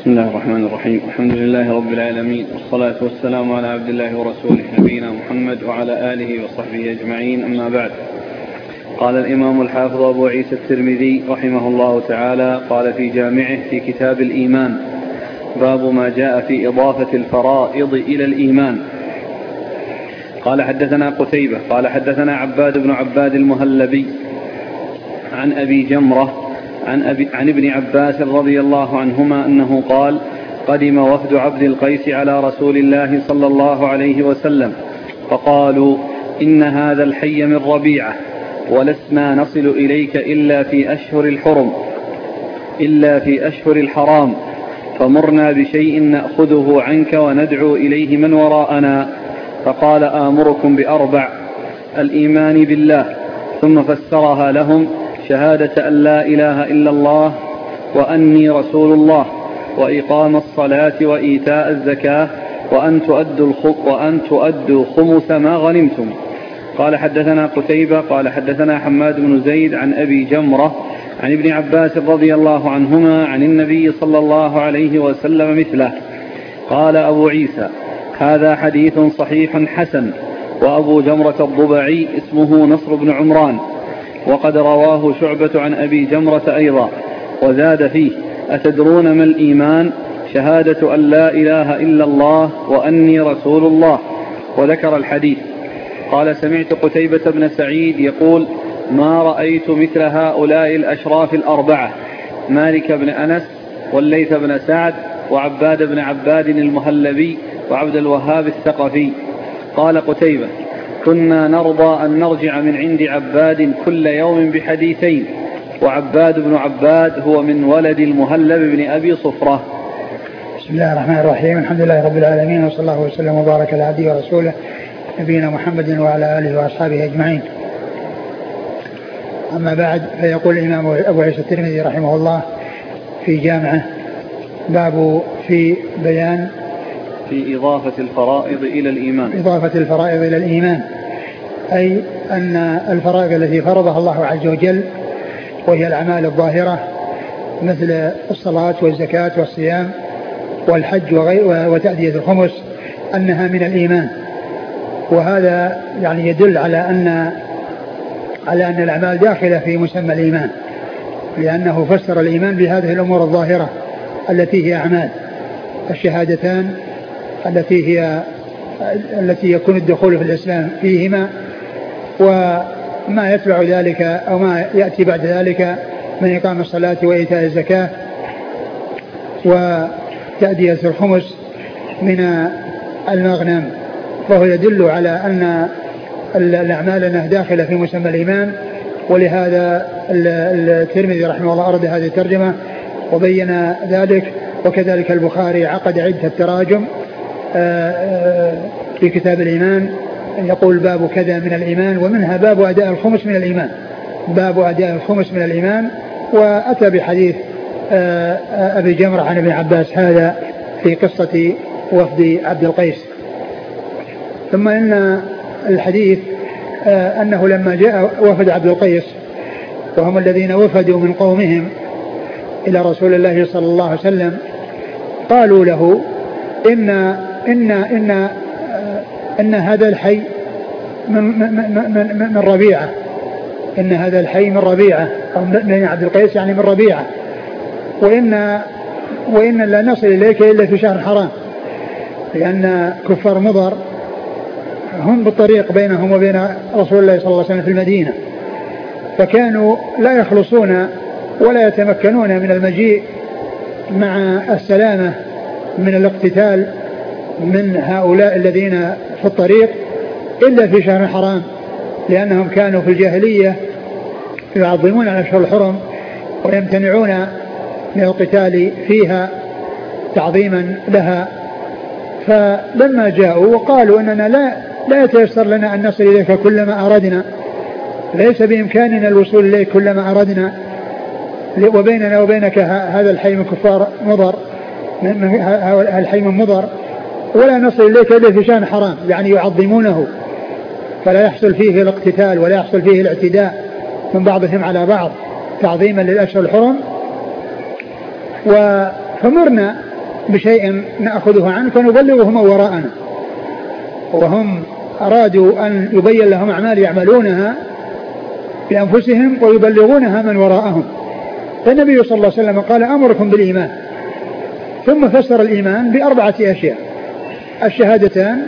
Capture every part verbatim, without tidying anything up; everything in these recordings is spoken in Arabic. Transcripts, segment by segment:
بسم الله الرحمن الرحيم. الحمد لله رب العالمين، والصلاة والسلام على عبد الله ورسوله نبينا محمد وعلى آله وصحبه أجمعين، أما بعد. قال الإمام الحافظ أبو عيسى الترمذي رحمه الله تعالى قال في جامعه في كتاب الإيمان: باب ما جاء في إضافة الفرائض إلى الإيمان. قال حدثنا قتيبة قال حدثنا عباد بن عباد المهلبي عن أبي جمرة عن, أبي عن ابن عباس رضي الله عنهما أنه قال: قدم وفد عبد القيس على رسول الله صلى الله عليه وسلم فقالوا: إن هذا الحي من ربيعة، ولسنا نصل إليك إلا في أشهر الحرم إلا في أشهر الحرام، فمرنا بشيء نأخذه عنك وندعو إليه من وراءنا. فقال: آمركم بأربع: الإيمان بالله، ثم فسرها لهم: شهادة أن لا إله إلا الله وأني رسول الله، وإقام الصلاة وإيتاء الزكاة، وأن تؤدوا, وأن تؤدوا خمس ما غنمتم. قال حدثنا قتيبة قال حدثنا حماد بن زيد عن أبي جمرة عن ابن عباس رضي الله عنهما عن النبي صلى الله عليه وسلم مثله. قال أبو عيسى: هذا حديث صحيح حسن. وأبو جمرة الضبعي اسمه نصر بن عمران، وقد رواه شعبة عن أبي جمرة أيضا، وزاد فيه: أتدرون ما الإيمان؟ شهادة أن لا إله إلا الله وأني رسول الله. وذكر الحديث. قال: سمعت قتيبة بن سعيد يقول: ما رأيت مثل هؤلاء الأشراف الأربعة: مالك بن أنس، والليث بن سعد، وعباد بن عباد المهلبي، وعبد الوهاب الثقفي. قال قتيبة: كنا نرضى أن نرجع من عند عباد كل يوم بحديثين، وعباد بن عباد هو من ولد المهلب بن أبي صفرة. بسم الله الرحمن الرحيم. الحمد لله رب العالمين، وصلى الله وسلم وبارك على عبده ورسوله نبينا محمد وعلى آله وأصحابه أجمعين. أما بعد، فيقول الإمام أبو عيسى الترمذي رحمه الله في جامعه: باب في بيان في إضافة الفرائض إلى الإيمان. إضافة الفرائض إلى الإيمان، أي أن الفرائض التي فرضها الله عز وجل، وهي الأعمال الظاهرة مثل الصلاة والزكاة والصيام والحج وتأدية الخمس، أنها من الإيمان. وهذا يعني يدل على أن على أن الأعمال داخلة في مسمى الإيمان، لأنه فسر الإيمان بهذه الأمور الظاهرة التي هي أعمال: الشهادتان التي هي التي يكون الدخول في الإسلام فيهما، وما يتبع ذلك أو ما يأتي بعد ذلك من إقام الصلاة وإيتاء الزكاة وتأدية الخمس من المغنم. فهو يدل على أن الأعمال أنها داخلة في مسمى الإيمان. ولهذا الترمذي رحمه الله أرد هذه الترجمة وبين ذلك. وكذلك البخاري عقد عدة تراجم في كتاب الإيمان، يقول: باب كذا من الإيمان، ومنها باب أداء الخمس من الإيمان باب أداء الخمس من الإيمان وأتى بحديث أبي جمرة عن ابن عباس هذا في قصة وفد عبد القيس. ثم إن الحديث أنه لما جاء وفد عبد القيس، وهم الذين وفدوا من قومهم إلى رسول الله صلى الله عليه وسلم، قالوا له: إن إن إن إن هذا الحي من من من, من ربيعة إن هذا الحي من ربيعة، أو من عبد القيس يعني من ربيعة، وإن وإن لا نصل إليك إلا في شهر حرام، لأن كفار مضر هم بالطريق بينهم وبين رسول الله صلى الله عليه وسلم في المدينة، فكانوا لا يخلصون ولا يتمكنون من المجيء مع السلامة من الاقتتال من هؤلاء الذين في الطريق إلا في شهر حرام، لأنهم كانوا في الجاهلية يعظمون الأشهر الحرم ويمتنعون من القتال فيها تعظيما لها. فلما جاءوا وقالوا: إننا لا لا يتيسر لنا أن نصل إليك كلما أردنا، ليس بإمكاننا الوصول إليك كلما أردنا، وبيننا وبينك هذا الحي من كفار مضر الحي من مضر، ولا نصل إليك إلا في شان حرام، يعني يعظمونه، فلا يحصل فيه الاقتتال ولا يحصل فيه الاعتداء من بعضهم على بعض تعظيما للأشهر الحرم. فمرنا بشيء نأخذه عنك ونبلغه من وراءنا، وهم أرادوا أن يبين لهم أعمال يعملونها بأنفسهم ويبلغونها من وراءهم. فالنبي صلى الله عليه وسلم قال أمركم بالإيمان، ثم فسر الإيمان بأربعة أشياء: الشهادتان،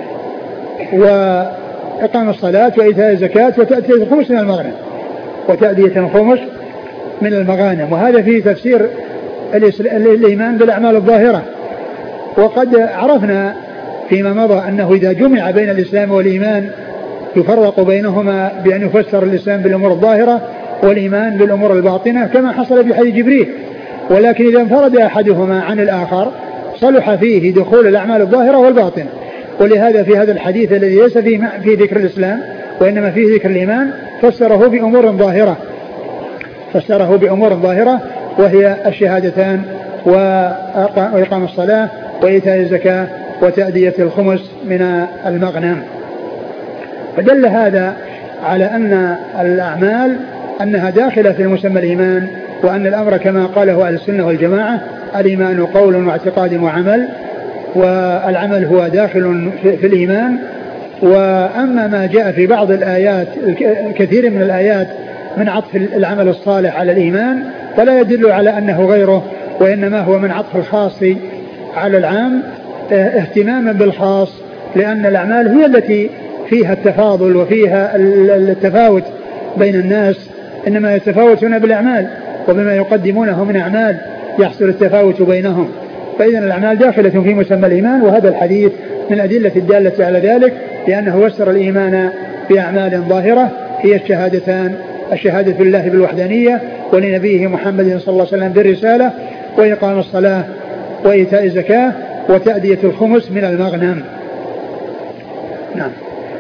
وإقام الصلاة، وإيتاء الزكاة، وتأدية الخمس من المغنم وتأدية الخمس من المغانم. وهذا فيه تفسير الإيمان بالأعمال الظاهرة. وقد عرفنا فيما مضى أنه إذا جمع بين الإسلام والإيمان يفرق بينهما بأن يفسر الإسلام بالأمور الظاهرة والإيمان بالأمور الباطنة كما حصل في حديث جبريل. ولكن إذا انفرد أحدهما عن الآخر صلح فيه دخول الأعمال الظاهرة والباطنة. ولهذا في هذا الحديث الذي ليس فيه في ذكر الإسلام وإنما فيه ذكر الإيمان فسره بأمور ظاهرة فسره بأمور ظاهرة وهي الشهادتان وإقام الصلاة وإيتاء الزكاة وتأدية الخمس من المغنم. فدل هذا على أن الأعمال أنها داخلة في مسمى الإيمان، وأن الأمر كما قاله أهل السنة والجماعة: الإيمان قول واعتقاد وعمل، والعمل هو داخل في الإيمان. وأما ما جاء في بعض الآيات كثير من الآيات من عطف العمل الصالح على الإيمان فلا يدل على أنه غيره، وإنما هو من عطف الخاص على العام اهتماما بالخاص، لأن الأعمال هي التي فيها التفاضل وفيها التفاوت بين الناس، إنما يتفاوتون بالأعمال وبما يقدمونه من أعمال يحصل التفاوت بينهم. فإذن الأعمال داخلة في مسمى الإيمان، وهذا الحديث من الأدلة الدالة على ذلك، لأنه يسر الإيمان بأعمال ظاهرة هي الشهادتان: الشهادة بالله بالوحدانية ولنبيه محمد صلى الله عليه وسلم بالرسالة، وإقام الصلاة وإيتاء الزكاة وتأدية الخمس من المغنم. نعم.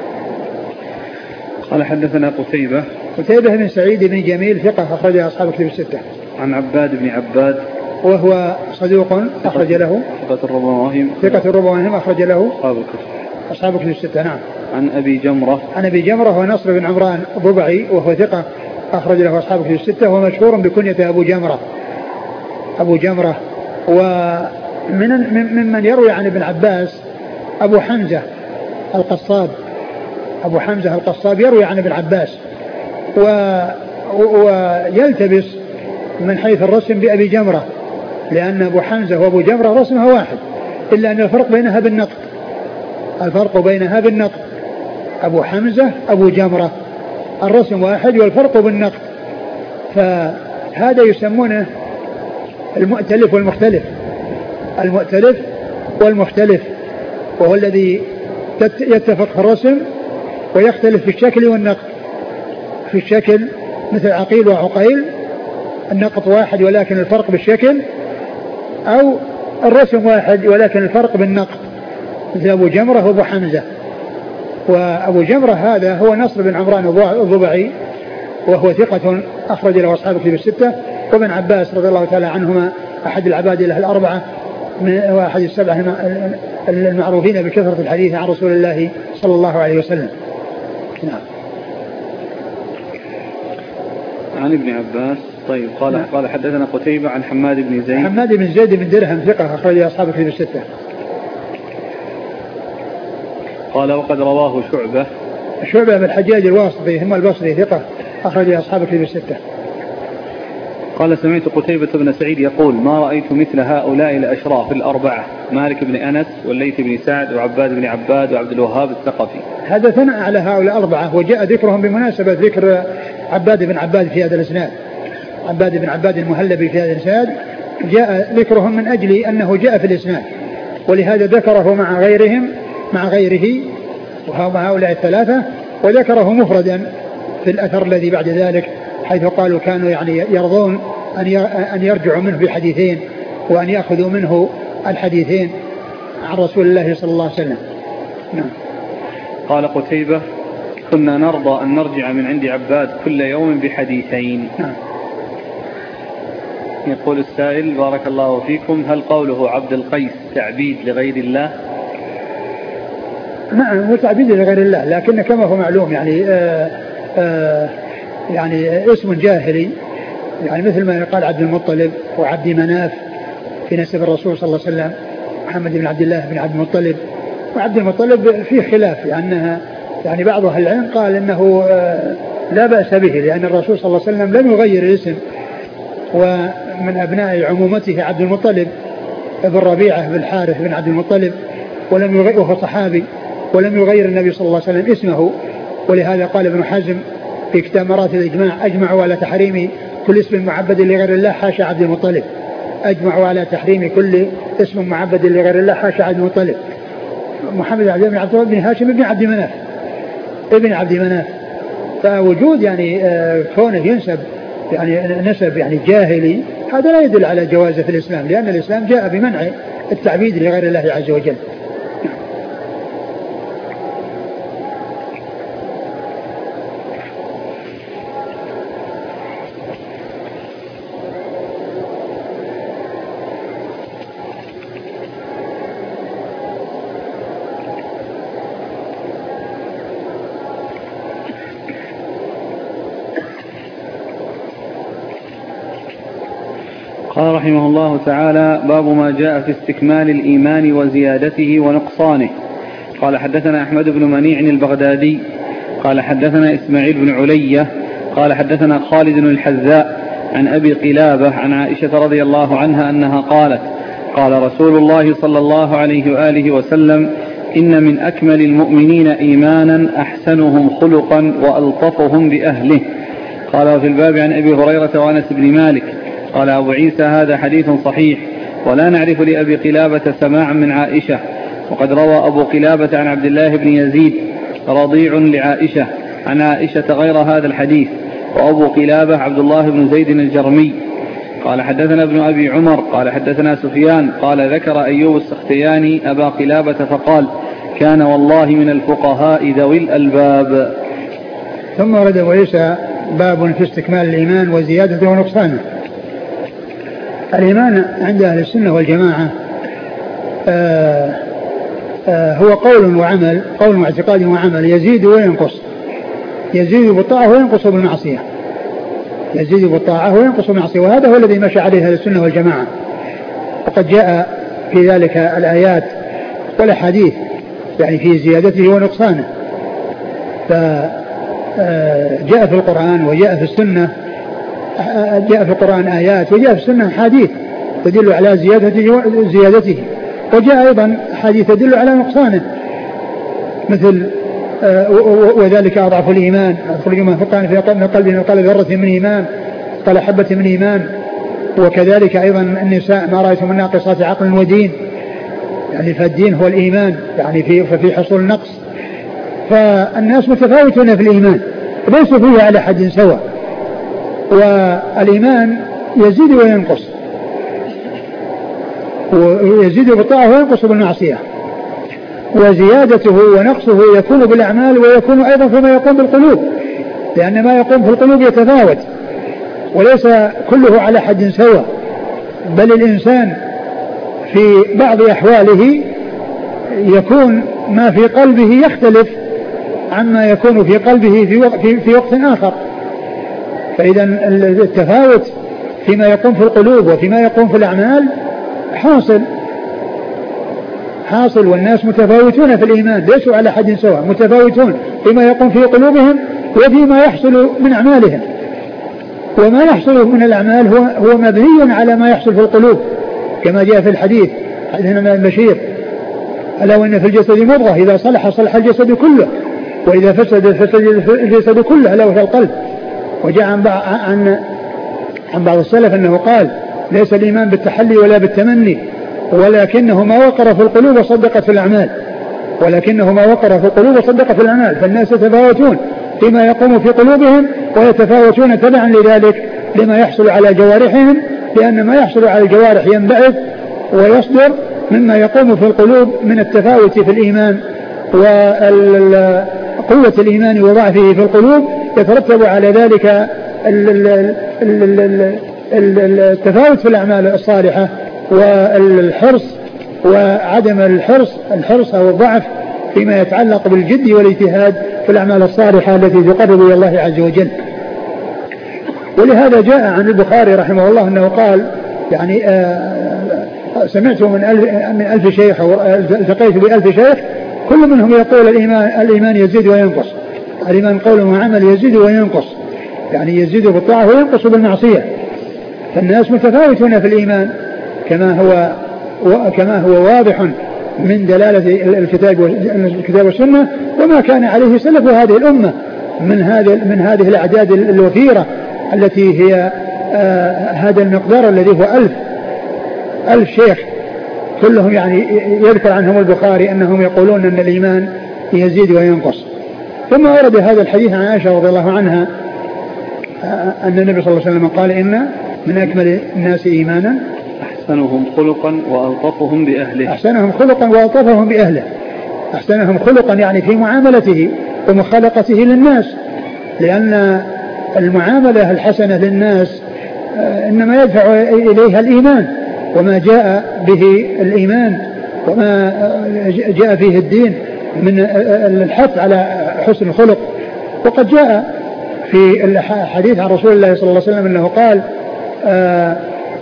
قال حدثنا قتيبة قتيبة بن سعيد بن جميل ثقة أخرج أصحاب كتب الستة. عن عباد بن عباد وهو صدوق أخرج له ثقة الربوهم ثقة الربوهم أخرج له أصحاب الكتب أصحاب كتب الستة. نعم. عن أبي جمرة عن أبي جمرة هو نصر بن عمران الضبعي وهو ثقة أخرج له أصحاب كتب الستة، وهو مشهور بكنية أبو جمرة أبو جمرة. ومن ممن يروي عن ابن عباس أبو حمزة القصاب أبو حمزة القصاب يروي عن ابن عباس و... ويلتبس من حيث الرسم بأبي جمرة، لأن أبو حمزة وأبو جمرة رسمها واحد، إلا أن الفرق بينها بالنقط الفرق بينها بالنقط أبو حمزة أبو جمرة الرسم واحد والفرق بالنقط. فهذا يسمونه المؤتلف والمختلف المؤتلف والمختلف وهو الذي يتفق في الرسم ويختلف في الشكل والنقط. في الشكل مثل عقيل وعقيل النقط واحد ولكن الفرق بالشكل، أو الرسم واحد ولكن الفرق بالنقط مثل أبو جمرة وأبو حمزة. وأبو جمرة هذا هو نصر بن عمران الضبعي وهو ثقة أخرج له أصحاب كتب الستة. وابن عباس رضي الله تعالى عنهما أحد العباد له الأربعة وأحد السبعة المعروفين بكثرة الحديث عن رسول الله صلى الله عليه وسلم. نعم. عن ابن عباس. طيب قال نعم. قال حدثنا قتيبة عن حماد بن زيد حماد بن زيد بن درهم ثقة أخرج أصحاب كتب الستة. قال وقد رواه شعبة شعبة بالحجاج الواسطي هم البصري ثقة أخرج أصحاب كتب الستة. قال سمعت قتيبة بن سعيد يقول ما رأيت مثل هؤلاء الأشراف الأربعة: مالك بن أنس والليث بن سعد وعباد بن عباد وعبد الوهاب الثقفي. هذا ثناء على هؤلاء الأربعة، وجاء ذكرهم بمناسبة ذكر عباد بن عباد في هذا الإسناد. عباد بن عباد المهلبي في هذا الإسناد جاء ذكرهم من أجل أنه جاء في الإسناد، ولهذا ذكره مع غيرهم مع غيره وهم هؤلاء الثلاثة، وذكره مفردا في الأثر الذي بعد ذلك، حيث قالوا كانوا يعني يرضون أن يرجعوا منه بحديثين وأن يأخذوا منه الحديثين عن رسول الله صلى الله عليه وسلم. نعم. قال قتيبة كنا نرضى أن نرجع من عند عباد كل يوم بحديثين. نعم. يقول السائل بارك الله فيكم: هل قوله عبد القيس تعبيد لغير الله؟ نعم هو تعبيد لغير الله، لكن كما هو معلوم يعني آآ آآ يعني اسم جاهلي، يعني مثل ما يقال عبد المطلب وعبد مناف في نسب الرسول صلى الله عليه وسلم محمد بن عبد الله بن عبد المطلب. وعبد المطلب فيه خلاف لأنها يعني بعض أهل العلم قال إنه لا بأس به لأن الرسول صلى الله عليه وسلم لم يغير الاسم، ومن أبناء عمومته عبد المطلب ابن ربيعة بن الحارث بن عبد المطلب ولم يغير، وهو صحابي، ولم يغير النبي صلى الله عليه وسلم اسمه. ولهذا قال ابن حزم في كتاب مراتب الإجماع أجمعوا على تحريم كل اسم معبد لغير الله حاشا عبد المطلب. أجمعوا على تحريم كل اسم معبد لغير الله حاشا عبد المطلب. محمد بن عبد الله بن عبد بن هاشم بن عبد مناف ابن عبد مناف. فوجود يعني كونه ينسب يعني نسب يعني جاهلي هذا لا يدل على جوازه في الإسلام، لأن الإسلام جاء بمنع التعبيد لغير الله عز وجل. قال رحمه الله تعالى: باب ما جاء في استكمال الإيمان وزيادته ونقصانه. قال حدثنا أحمد بن منيع البغدادي قال حدثنا إسماعيل بن علية قال حدثنا خالد الحذاء عن أبي قلابة عن عائشة رضي الله عنها أنها قالت: قال رسول الله صلى الله عليه وآله وسلم: إن من أكمل المؤمنين إيمانا أحسنهم خلقا وألطفهم بأهله. قال في الباب عن أبي هريرة وأنس بن مالك. قال أبو عيسى: هذا حديث صحيح، ولا نعرف لأبي قلابة سماعا من عائشة. وقد روى أبو قلابة عن عبد الله بن يزيد رضيع لعائشة عن عائشة غير هذا الحديث، وأبو قلابة عبد الله بن زيد الجرمي. قال حدثنا ابن أبي عمر قال حدثنا سفيان قال ذكر أيوب السختياني أبا قلابة فقال: كان والله من الفقهاء ذوي الألباب. ثم ورد أبو عيسى باب في استكمال الإيمان وزيادته ونقصانه. الإيمان عند أهل السنة والجماعة آآ آآ هو قول وعمل، قول واعتقاد وعمل، يزيد وينقص، يزيد بالطاعة وينقص بالمعصية، يزيد بالطاعة وينقص بالمعصية، وهذا هو الذي مشى عليه أهل السنة والجماعة. وقد جاء في ذلك الآيات والأحاديث يعني في زيادته ونقصانه، فجاء في القرآن وجاء في السنة، جاء في القرآن آيات وجاء في السنة حديث تدل على زيادته, زيادته وجاء أيضا حديث تدل على نقصانه، مثل وذلك أضعف الإيمان أخرج ما فقان في قلبه من قلب ذرة من إيمان قال حبة من إيمان. وكذلك أيضا النساء ما رأيتم من ناقصات عقل ودين، يعني فالدين هو الإيمان يعني في ففي حصول النقص. فالناس متفاوتون في الإيمان ليسوا فيه على حد سواء، والإيمان يزيد وينقص، ويزيد بالطاعة وينقص بالمعصية، وزيادته ونقصه يكون بالأعمال ويكون أيضا فيما يقوم بالقلوب، لأن ما يقوم في القلوب يتفاوت وليس كله على حد سواء، بل الإنسان في بعض أحواله يكون ما في قلبه يختلف عما يكون في قلبه في وقت, في وقت آخر. فإذا التفاوت فيما يقوم في القلوب وفيما يقوم في الأعمال حاصل حاصل والناس متفاوتون في الإيمان ليسوا على حد سواء، متفاوتون فيما يقوم في قلوبهم وفيما يحصل من أعمالهم. وما يحصل من الأعمال هو, هو مبني على ما يحصل في القلوب، كما جاء في الحديث حديث البشير: ألا وإن في الجسد مضغة إذا صلح صلح الجسد كله وإذا فسد فسد الجسد كله ألا وهي القلب. وجاء عن, عن, عن بعض السلف أنه قال: ليس الإيمان بالتحلي ولا بالتمني، ولكنه ما وقر في القلوب وصدقت في الأعمال، ولكنه ما وقر في القلوب وصدقت في الأعمال. فالناس يتفاوتون فيما يقوم في قلوبهم ويتفاوتون تبعا لذلك لما يحصل على جوارحهم، لأن ما يحصل على الجوارح ينبعث ويصدر مما يقوم في القلوب من التفاوت في الإيمان وقوة الإيمان وضعفه في القلوب، يترتب على ذلك التفاوت في الأعمال الصالحة والحرص وعدم الحرص الحرص أو الضعف فيما يتعلق بالجد والاجتهاد في الأعمال الصالحة التي تقرب إلى الله عز وجل. ولهذا جاء عن البخاري رحمه الله أنه قال يعني سمعت من ألف, من ألف شيخ أو التقيت بألف شيخ كل منهم يقول الإيمان, الإيمان يزيد وينقص. الإيمان قول وعمل يزيد وينقص, يعني يزيد بالطاعة وينقص بالمعصية. فالناس متفاوتون في الإيمان كما هو كما هو واضح من دلالة الكتاب الكتاب والسنة وما كان عليه سلف هذه الأمة من هذه من هذه الأعداد الوفيرة التي هي آه هذا المقدار الذي هو ألف ألف شيخ كلهم يعني يذكر عنهم البخاري أنهم يقولون أن الإيمان يزيد وينقص. ثم ورد هذا الحديث عن عائشة رضي الله عنها أن النبي صلى الله عليه وسلم قال إن من أكمل الناس إيمانا أحسنهم خلقا وألطفهم بأهله. أحسنهم خلقا وألطفهم بأهله. أحسنهم خلقا يعني في معاملته ومخالقته للناس, لأن المعاملة الحسنة للناس إنما يدفع إليها الإيمان وما جاء به الإيمان وما جاء فيه الدين من الحث على حسن الخلق. وقد جاء في الحديث عن رسول الله صلى الله عليه وسلم أنه قال آه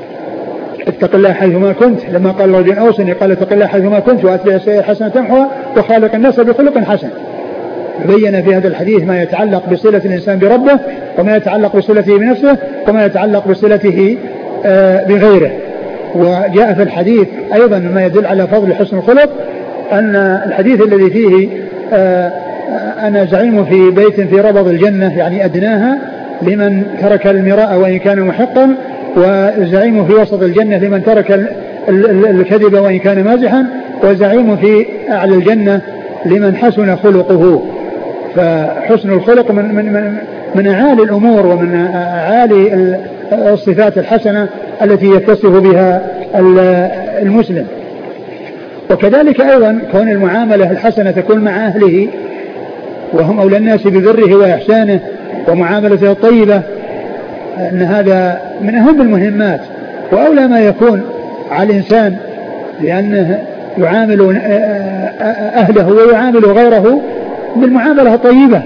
اتق الله حيثما كنت, لما قال رجل أوصني قال اتق الله حيثما كنت وأتبع السيئة الحسنة تمحوها وخالق الناس بخلق حسن. بين في هذا الحديث ما يتعلق بصلة الإنسان بربه وما يتعلق بصلته بنفسه وما يتعلق بصلته آه بغيره. وجاء في الحديث أيضا ما يدل على فضل حسن الخلق أن الحديث الذي فيه آه أنا زعيم في بيت في ربض الجنة يعني أدناها لمن ترك المراء وإن كان محقا, وزعيم في وسط الجنة لمن ترك الكذب وإن كان مازحا, وزعيم في أعلى الجنة لمن حسن خلقه. فحسن الخلق من, من, من, من أعالي الأمور ومن أعالي الصفات الحسنة التي يتصف بها المسلم. وكذلك أيضا كون المعاملة الحسنة تكون مع أهله وهم أولى الناس ببره وإحسانه ومعاملته الطيبة, أن هذا من أهم المهمات وأولى ما يكون على الإنسان, لأنه يعامل أهله ويعامل غيره بالمعاملة الطيبة,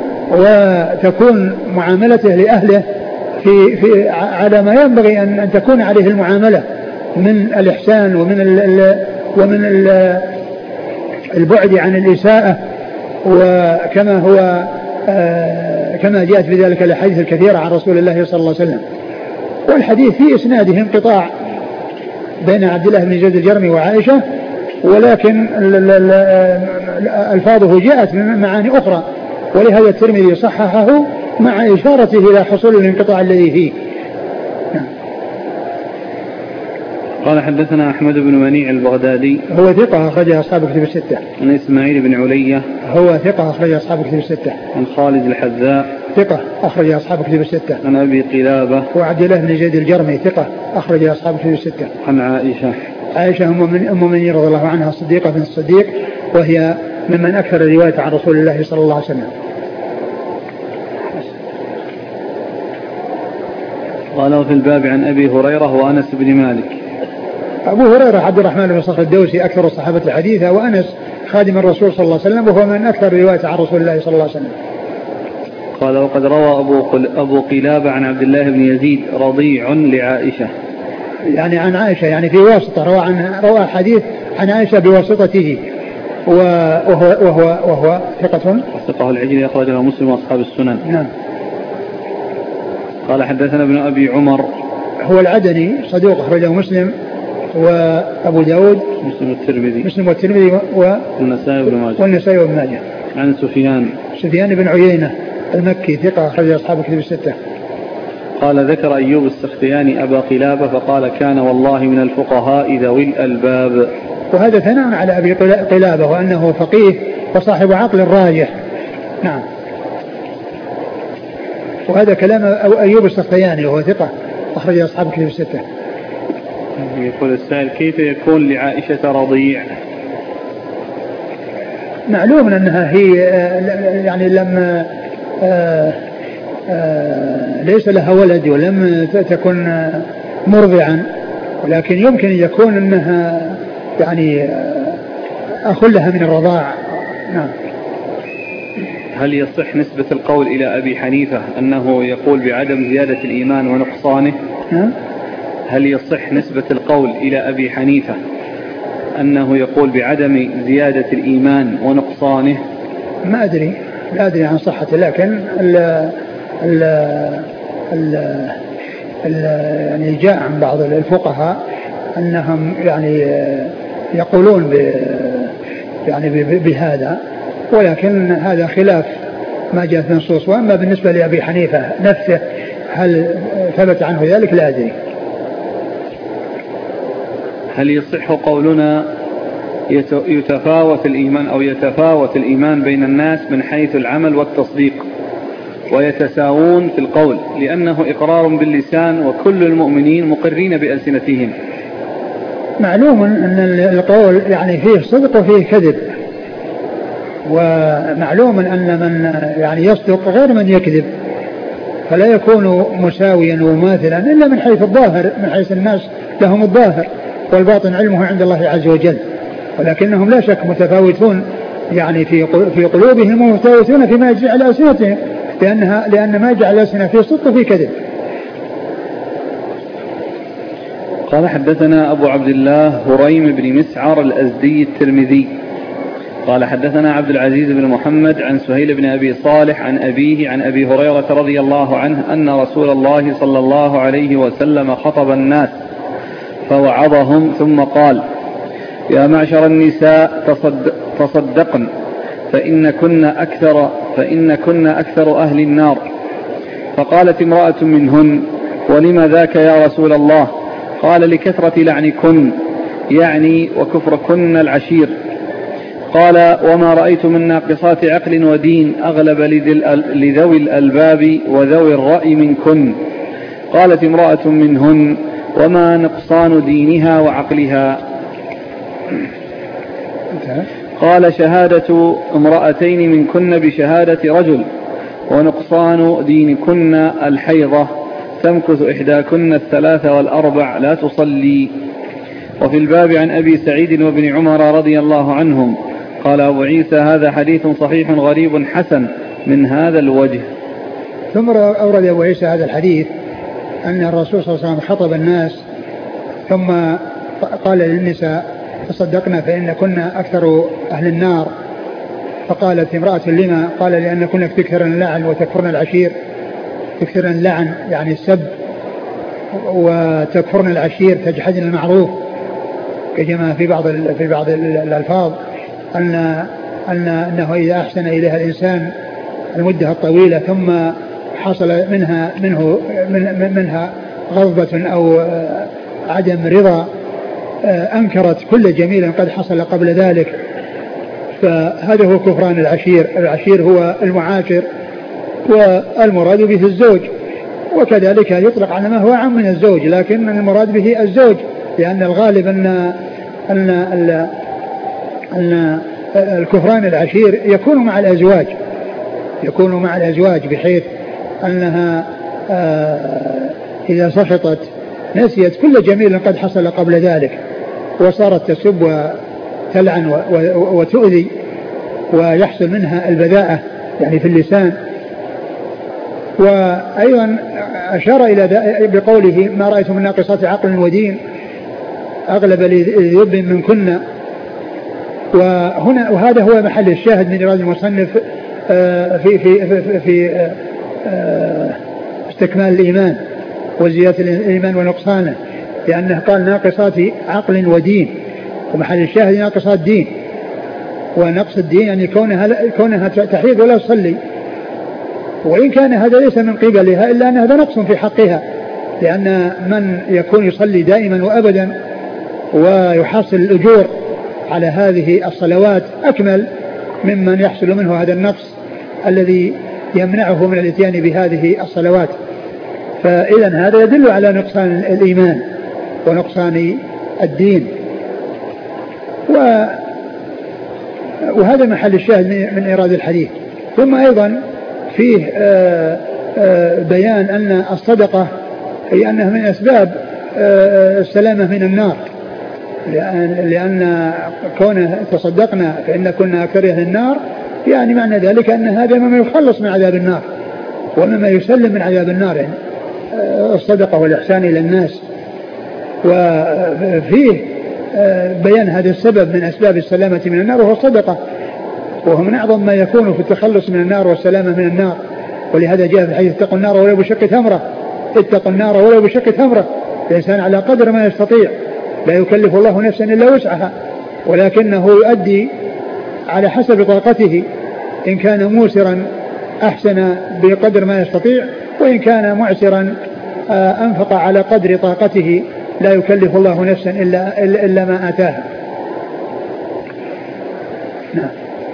وتكون معاملته لأهله في في على ما ينبغي أن, أن تكون عليه المعاملة من الإحسان ومن ال ومن ال البعد عن الإساءة, وكما هو آه كما جاءت في ذلك الأحاديث الكثيرة عن رسول الله صلى الله عليه وسلم. والحديث في إسناده انقطاع بين عبد الله بن زيد الجرمي وعائشة, ولكن ألفاظه جاءت من معاني أخرى, ولهذا الترمذي صححه مع إشارته إلى حصول الانقطاع الذي فيه. قال حدثنا أحمد بن منيع البغدادي هو ثقة أخرج أصحاب كتب الستة. عن إسماعيل بن علية هو ثقة أخرج أصحاب كتب الستة. عن خالد الحذاء ثقة أخرج أصحاب كتب الستة. عن أبي قلابة وعبد الله بن زيد الجرمي ثقة أخرج أصحاب كتب الستة. عن عائشة عائشة أم المؤمنين رضي الله عنها الصديقة بنت الصديق, وهي ممن أكثر الرواية عن رسول الله صلى الله عليه وسلم. قال في الباب عن أبي هريرة وأنس بن مالك. أبو هريرة عبد الرحمن بن صخر الدوسي أكثر الصحابة الحديث, وأنس خادم الرسول صلى الله عليه وسلم وهو من أكثر رواية عن رسول الله صلى الله عليه وسلم. قال وقد روى أبو, قل أبو قلابة عن عبد الله بن يزيد رضيع لعائشة, يعني عن عائشة يعني في واسطة, روى عن روى الحديث عن عائشة بواسطته, وهو وهو وهو ثقة ثقة العجلي أخرج له مسلم وأصحاب السنن. نعم. قال حدثنا ابن أبي عمر هو العدني صدوق أخرجه مسلم وأبو داود مسلم والترمذي مسلم والترمذي والنسائي وابن ماجه والنسائي وابن ماجه. عن سفيان سفيان بن عيينة المكي ثقة أخرج أصحاب كتب الستة. قال ذكر أيوب السختياني أبا قلابة فقال كان والله من الفقهاء ذوي الألباب. وهذا ثناء على أبي قلابة وأنه فقيه وصاحب عقل راجح. نعم. وهذا كلام أيوب السختياني وهو ثقة أخرج أصحاب كتب الستة. يقول السائل كيف يكون لعائشة رضيع؟ معلوم أنها هي يعني لم آآ آآ ليس لها ولد ولم تكن مرضعا, ولكن يمكن أن يكون أنها يعني أخ لها من الرضاع. نعم. هل يصح نسبة القول إلى أبي حنيفة أنه يقول بعدم زيادة الإيمان ونقصانه؟ نعم. هل يصح نسبة القول إلى أبي حنيفة أنه يقول بعدم زيادة الإيمان ونقصانه؟ ما أدري لا أدري عن صحته، لكن ال ال ال ال يعني جاء عن بعض الفقهاء أنهم يعني يقولون ب يعني بهذا، ولكن هذا خلاف ما جاء في النصوص. وأما بالنسبة لأبي حنيفة نفسه هل ثبت عنه ذلك لا أدري. هل يصح قولنا يتفاوت الإيمان أو يتفاوت الإيمان بين الناس من حيث العمل والتصديق ويتساوون في القول، لأنه إقرار باللسان وكل المؤمنين مقرين بألسنتهم؟ معلوم أن القول يعني فيه صدق وفيه كذب، ومعلوم أن من يعني يصدق غير من يكذب، فلا يكون مساويا وماثلا إلا من حيث الظاهر، من حيث الناس لهم الظاهر والباطن علمه عند الله عز وجل، ولكنهم لا شك متفاوتون يعني في في قلوبهم ومتفاوتون فيما يجري على ألسنتهم، لأنها لأن ما يجري على الألسنة فيه صدق وفيه كذب. قال حدثنا أبو عبد الله هريم بن مسعر الأزدي الترمذي قال حدثنا عبد العزيز بن محمد عن سهيل بن أبي صالح عن أبيه عن أبي هريرة رضي الله عنه أن رسول الله صلى الله عليه وسلم خطب الناس فوعظهم ثم قال: يا معشر النساء تصد تصدقن فإن كن أكثر فإن كن أكثر أهل النار. فقالت امرأة منهن: ولم ذاك يا رسول الله؟ قال: لكثرة لعنكن، يعني وكفركن العشير. قال: وما رأيت من ناقصات عقل ودين أغلب لذوي الألباب وذوي الرأي منكن. قالت امرأة منهن: وما نقصان دينها وعقلها؟ قال: شهادة امرأتين منكن بشهادة رجل، ونقصان دينكن الحيضة، تمكث إحداكن الثلاث والأربع لا تصلي. وفي الباب عن أبي سعيد وابن عمر رضي الله عنهم. قال أبو عيسى: هذا حديث صحيح غريب حسن من هذا الوجه. ثم أورد أبو عيسى هذا الحديث أن الرسول صلى الله عليه وسلم خطب الناس ثم قال للنساء: تصدقنا فإن كنا أكثر أهل النار. فقالت امرأة: لما؟ قال: لأن كنا تكثرن اللعن وتكفرن العشير. تكثرن اللعن يعني السب، وتكفرن العشير تجحدن المعروف، كما في بعض في بعض الألفاظ أن أن أنه إذا أحسن إليها الإنسان المدة الطويلة ثم حصل منها منه من منها غضبة أو عدم رضا أنكرت كل جميل قد حصل قبل ذلك، فهذا هو كفران العشير. العشير هو المعاشر والمراد به الزوج، وكذلك يطلق على ما هو عام من الزوج، لكن المراد به الزوج، لأن الغالب أن أن أن, أن الكفران العشير يكون مع الأزواج يكون مع الأزواج بحيث أنها إذا سخطت نسيت كل جميل قد حصل قبل ذلك، وصارت تسب وتلعن وتؤذي، ويحصل منها البذاءة يعني في اللسان. وأيضا أشار إلى بقوله: ما رأيت من ناقصات عقل ودين أغلب لذب من كنا. وهنا وهذا هو محل الشاهد من إرادة المصنف في في في, في استكمال الإيمان وزيادة الإيمان ونقصانه، لأنه قال ناقصات عقل ودين، ومحل الشاهد ناقصات دين. ونقص الدين يعني كونها كونها تحيض ولا تصلي، وإن كان هذا ليس من قبلها إلا أن هذا نقص في حقها، لأن من يكون يصلي دائما وأبدا ويحصل الأجور على هذه الصلوات أكمل ممن يحصل منه هذا النقص الذي يمنعه من الاتيان بهذه الصلوات. فإذا هذا يدل على نقصان الإيمان ونقصان الدين، وهذا محل الشاهد من إيراد الحديث. ثم أيضا فيه بيان أن الصدقة هي أنها من أسباب السلامة من النار، لأن كونه تصدقنا فإن كنا أكثر أهل النار، يعني معنى ذلك أن هذا مما يخلص من عذاب النار ومما يسلم من عذاب النار، يعني الصدقة والإحسان إلى الناس. وفيه بيان هذا السبب من أسباب السلامة من النار وهو الصدقة، وهو من أعظم ما يكون في التخلص من النار والسلامة من النار. ولهذا جاء في الحديث اتقوا النار ولو بشق تمرة، اتقوا النار ولو بشق تمرة. الإنسان على قدر ما يستطيع، لا يكلف الله نفسا إلا وسعها، ولكنه يؤدي على حسب طاقته، إن كان موسرا أحسن بقدر ما يستطيع، وإن كان معسرا أنفق على قدر طاقته، لا يكلف الله نفسا إلا, إلا ما آتاها. نعم.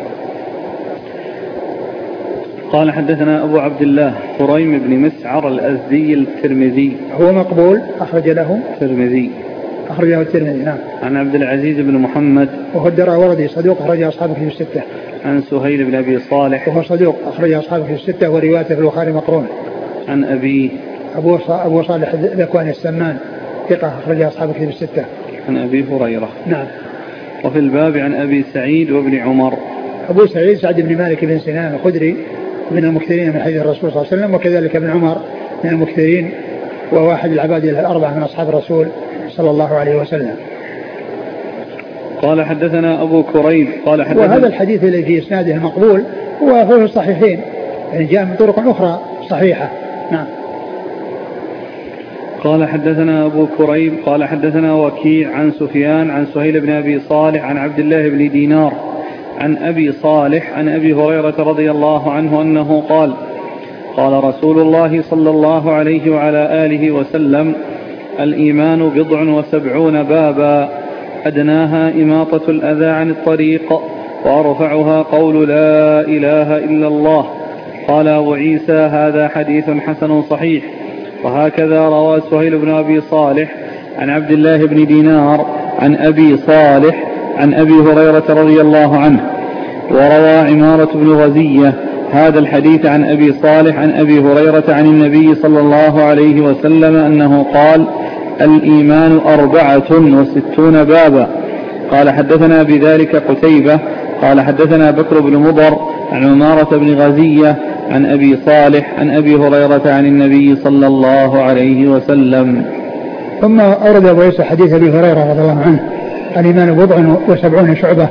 قال حدثنا أبو عبد الله خريم بن مسعر الأزدي الترمذي، هو مقبول، أخرج له الترمذي، أخرجه الترمذي. نعم. عن عبد العزيز بن محمد وهو الدراوردي صدوق، أخرج أصحابه في الستة. عن سهيل بن أبي صالح وهو صدوق، أخرج أصحابه في الستة، وروايته في البخاري مقرون. عن أبي أبو أبو صالح ذكوان السمان ثقة، أخرج أصحابه في الستة. عن أبي هريرة. نعم. وفي الباب عن أبي سعيد وابن عمر. أبو سعيد سعد بن مالك بن سنان الخدري من المكثرين من حديث الرسول صلى الله عليه وسلم، وكذلك ابن عمر من المكثرين، وواحد العباد الأربعة من أصحاب الرسول صلى الله عليه وسلم. قال حدثنا أبو كريب قال حدثنا، وهذا الحديث الذي في إسناده المقبول هو في الصحيحين، يعني جاء من طرق أخرى صحيحة. نعم. قال حدثنا أبو كريب قال حدثنا وكيع عن سفيان عن سهيل بن أبي صالح عن عبد الله بن دينار عن أبي صالح عن أبي هريرة رضي الله عنه أنه قال قال رسول الله صلى الله عليه وعلى آله وسلم: الإيمان بضع وسبعون بابا، أدناها إماطة الأذى عن الطريق، وأرفعها قول لا إله إلا الله. قال أبو عيسى: هذا حديث حسن صحيح. وهكذا روى سهيل بن أبي صالح عن عبد الله بن دينار عن أبي صالح عن أبي هريرة رضي الله عنه. وروى عمارة بن غزية هذا الحديث عن أبي صالح عن أبي هريرة عن النبي صلى الله عليه وسلم أنه قال: الإيمان أربعة وستون بابا. قال حدثنا بذلك قتيبة قال حدثنا بكر بن مضر عن عمارة بن غزية عن أبي صالح عن أبي هريرة عن النبي صلى الله عليه وسلم. ثم أورد أبو عيسى حديث أبي هريرة رضي الله عنه: الإيمان بضع وسبعون شعبة،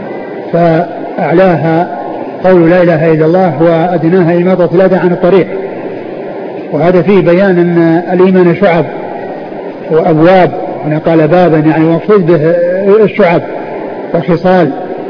فأعلاها قول لا إله إلا الله، وأدناها إماطة الأذى عن الطريق. وهذا فيه بيان أن الإيمان شعب وأبواب، هنا قال بابا يعني مقصود به الشعب والخصال.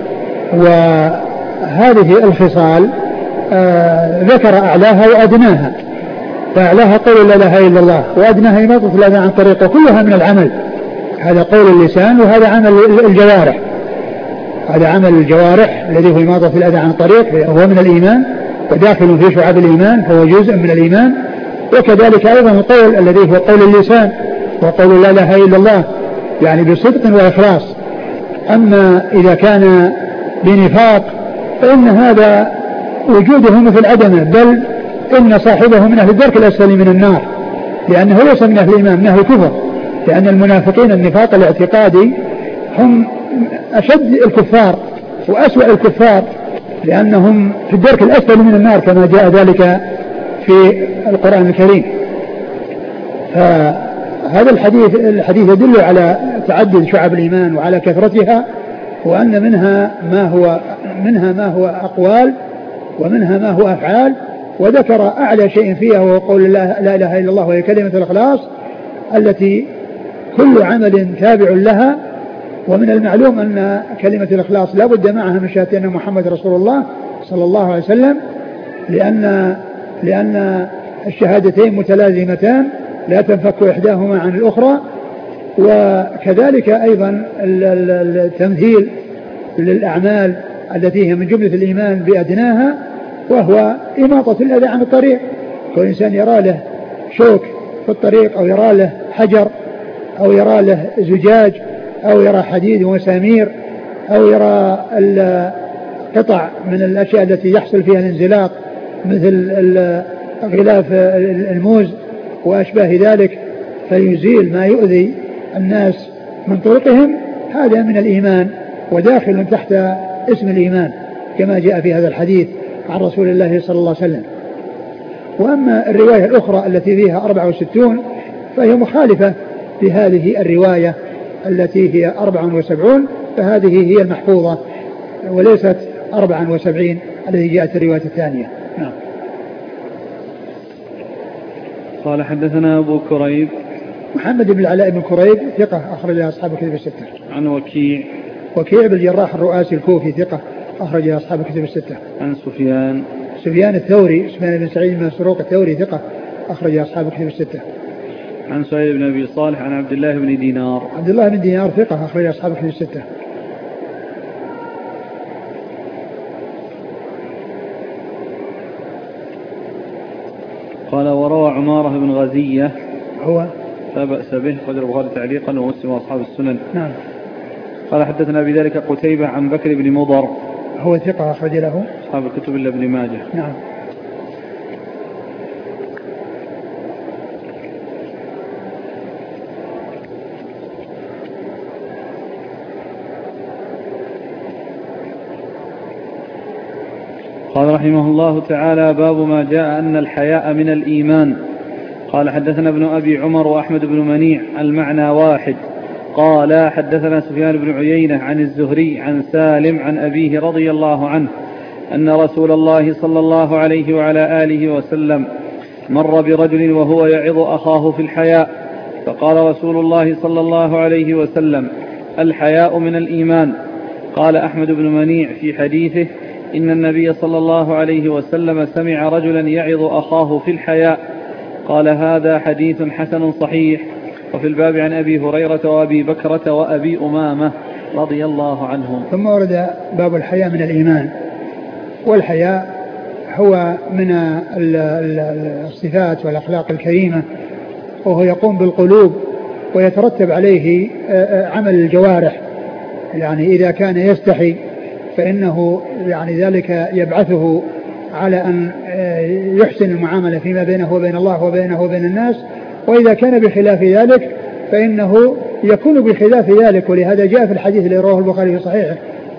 وهذه الخصال آه ذكر أعلاها وأدناها، فأعلاها قول لا إله إلا الله، وأدناها إماطة الأذى عن الطريق، وكلها من العمل. هذا قول اللسان، وهذا عمل الجوارح. هذا عمل الجوارح الذي هو إماطة الأذى عن الطريق، هو من الإيمان وداخل في شعب الإيمان، فهو جزء من الإيمان. وكذلك أيضا القول الذي هو قول اللسان وقول لا إله إلا الله، يعني بصدق وإخلاص. أما إذا كان بنفاق فإن هذا وجوده مثل عدمه، بل إن صاحبه من أهل الدرك الأسفل من النار، لأنه ليس من أهل الإيمان، من أهل الكفر. لأن المنافقين النفاق الاعتقادي هم أشد الكفار وأسوأ الكفار، لأنهم في الدرك الأسفل من النار كما جاء ذلك في القرآن الكريم. فهذا الحديث الحديث يدل على تعدد شعب الإيمان وعلى كثرتها، وأن منها ما هو منها ما هو أقوال ومنها ما هو أفعال. وذكر أعلى شيء فيها وهو قول لا إله إلا الله، وهي كلمة الإخلاص التي كل عمل تابع لها. ومن المعلوم أن كلمة الإخلاص لا بد معها من شهادة أن محمد رسول الله صلى الله عليه وسلم، لأن لأن الشهادتين متلازمتان لا تنفك إحداهما عن الأخرى. وكذلك أيضا التمثيل للأعمال التي هي من جملة الإيمان بأدناها، وهو إماطة الأذى عن الطريق. كل إنسان يرى له شوك في الطريق، أو يرى له حجر، أو يرى له زجاج، أو يرى حديد ومسامير، أو يرى قطع من الأشياء التي يحصل فيها الانزلاق مثل غلاف الموز وأشباه ذلك، فيزيل ما يؤذي الناس من طرقهم، هذا من الإيمان وداخل تحت اسم الإيمان كما جاء في هذا الحديث عن رسول الله صلى الله عليه وسلم. وأما الرواية الأخرى التي فيها أربعة وستون فهي مخالفة في هذه الرواية التي هي أربع وسبعون، فهذه هي المحفوظة وليست أربع وسبعين التي جاءت الرواية الثانية. نعم. قال حدثنا أبو كريب محمد بن العلاء بن كريب ثقة أخرج أصحاب الكتب الستة. عن وكيع وكيع بن الجراح الرؤاسي الكوفي ثقة أخرج أصحاب الكتب الستة. عن سفيان سفيان الثوري سفيان بن سعيد بن مسروق الثوري ثقة أخرج أصحاب الكتب الستة. عن سهيل بن أبي صالح عن عبد الله بن دينار عبد الله بن دينار ثقة أخرج أصحاب الكتب الستة. قال وروى عمارة بن غزية هو لا بأس به خرج البخاري تعليقا ومسلم وأصحاب السنن. نعم. قال حدثنا بذلك قتيبة عن بكر بن مضر هو ثقة أخرج له أصحاب الكتب إلا ابن ماجه. نعم. قال رحمه الله تعالى باب ما جاء أن الحياء من الإيمان. قال حدثنا ابن أبي عمر وأحمد بن منيع المعنى واحد. قال حدثنا سفيان بن عيينة عن الزهري عن سالم عن أبيه رضي الله عنه أن رسول الله صلى الله عليه وعلى آله وسلم مر برجل وهو يعظ أخاه في الحياء فقال رسول الله صلى الله عليه وسلم الحياء من الإيمان. قال أحمد بن منيع في حديثه إن النبي صلى الله عليه وسلم سمع رجلا يعظ أخاه في الحياء. قال هذا حديث حسن صحيح. وفي الباب عن أبي هريرة وأبي بكرة وأبي أمامة رضي الله عنهم. ثم ورد باب الحياء من الإيمان. والحياء هو من الصفات والأخلاق الكريمة، وهو يقوم بالقلوب ويترتب عليه عمل الجوارح. يعني إذا كان يستحي فإنه يعني ذلك يبعثه على أن يحسن المعاملة فيما بينه وبين الله وبينه وبين الناس، وإذا كان بخلاف ذلك فإنه يكون بخلاف ذلك. ولهذا جاء في الحديث الذي رواه البخاري في صحيحه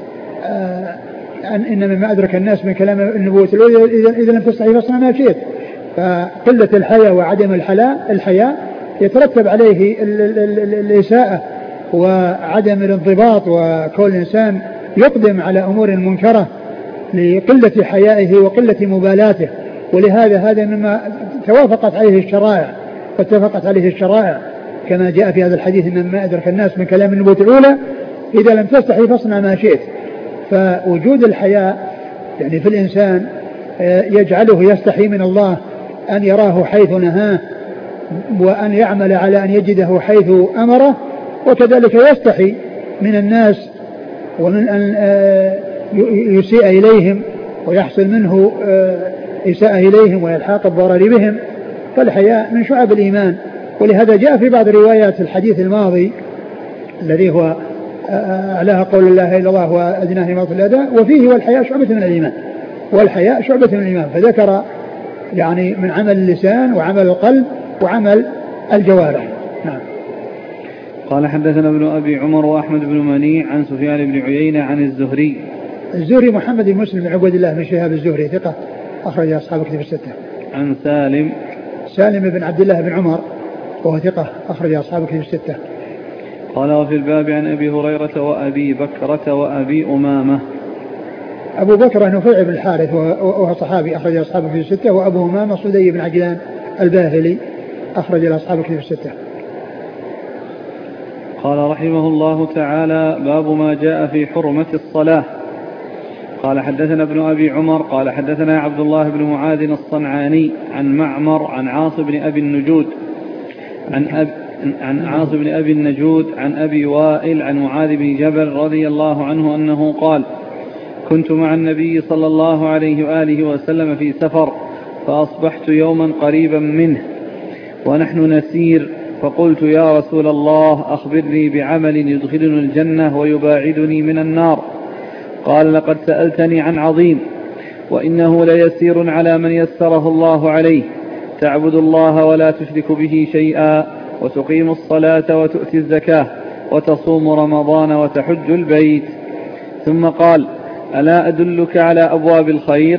أن إن مما أدرك الناس من كلام النبوة الأولى إذا لم تستحي فاصنع ما شئت. فقلة الحياء وعدم الحياء يترتب عليه الإساءة وعدم الانضباط، وكل إنسان يقدم على أمور منكرة لقلة حيائه وقلة مبالاته. ولهذا هذا مما توافقت عليه الشرائع واتفقت عليه الشرائع كما جاء في هذا الحديث إن ما أدرك الناس من كلام النبوة الأولى إذا لم تستحي فاصنع ما شئت. فوجود الحياء يعني في الإنسان يجعله يستحي من الله أن يراه حيث نهاه، وأن يعمل على أن يجده حيث أمره، وكذلك يستحي من الناس ومن أن يسيء إليهم ويحصل منه إساءة إليهم ويلحاق الضرر بهم. فالحياء من شعب الإيمان. ولهذا جاء في بعض روايات الحديث الماضي الذي هو أعلاها قول الله إلا الله وأدناه إماطة الأذى، وفيه والحياء شعبة من الإيمان. والحياء شعبة من الإيمان، فذكر يعني من عمل اللسان وعمل القلب وعمل الجوارح. نعم. قال حدثنا ابن أبي عمر وأحمد بن منيع عن سفيان بن عيينة عن الزهري. الزهري محمد بن مسلم بن عبد الله بن شهاب الزهري ثقة أخرج أصحاب الكتب الستة. عن سالم سالم بن عبد الله بن عمر وهو ثقة أخرج أصحاب الكتب الستة. قال وفي الباب عن أبي هريرة وأبي بكرة وأبي أمامة. أبو بكر نفيع بن الحارث وهو صحابي أخرج أصحاب الكتب الستة، وأبو أمامة صدي بن عجلان الباهلي أخرج أصحاب الكتب الستة. قال رحمه الله تعالى باب ما جاء في حرمة الصلاة. قال حدثنا ابن أبي عمر قال حدثنا عبد الله بن معاذ الصنعاني عن معمر عن عاصم بن أبي النجود عن أب عن عاصم بن أبي النجود عن أبي وائل عن معاذ بن جبل رضي الله عنه أنه قال كنت مع النبي صلى الله عليه وآله وسلم في سفر فأصبحت يوما قريبا منه ونحن نسير فقلت يا رسول الله أخبرني بعمل يدخلني الجنة ويباعدني من النار. قال لقد سألتني عن عظيم وإنه ليسير على من يسره الله عليه تعبد الله ولا تشرك به شيئا وتقيم الصلاة وتؤتي الزكاة وتصوم رمضان وتحج البيت. ثم قال ألا أدلك على أبواب الخير؟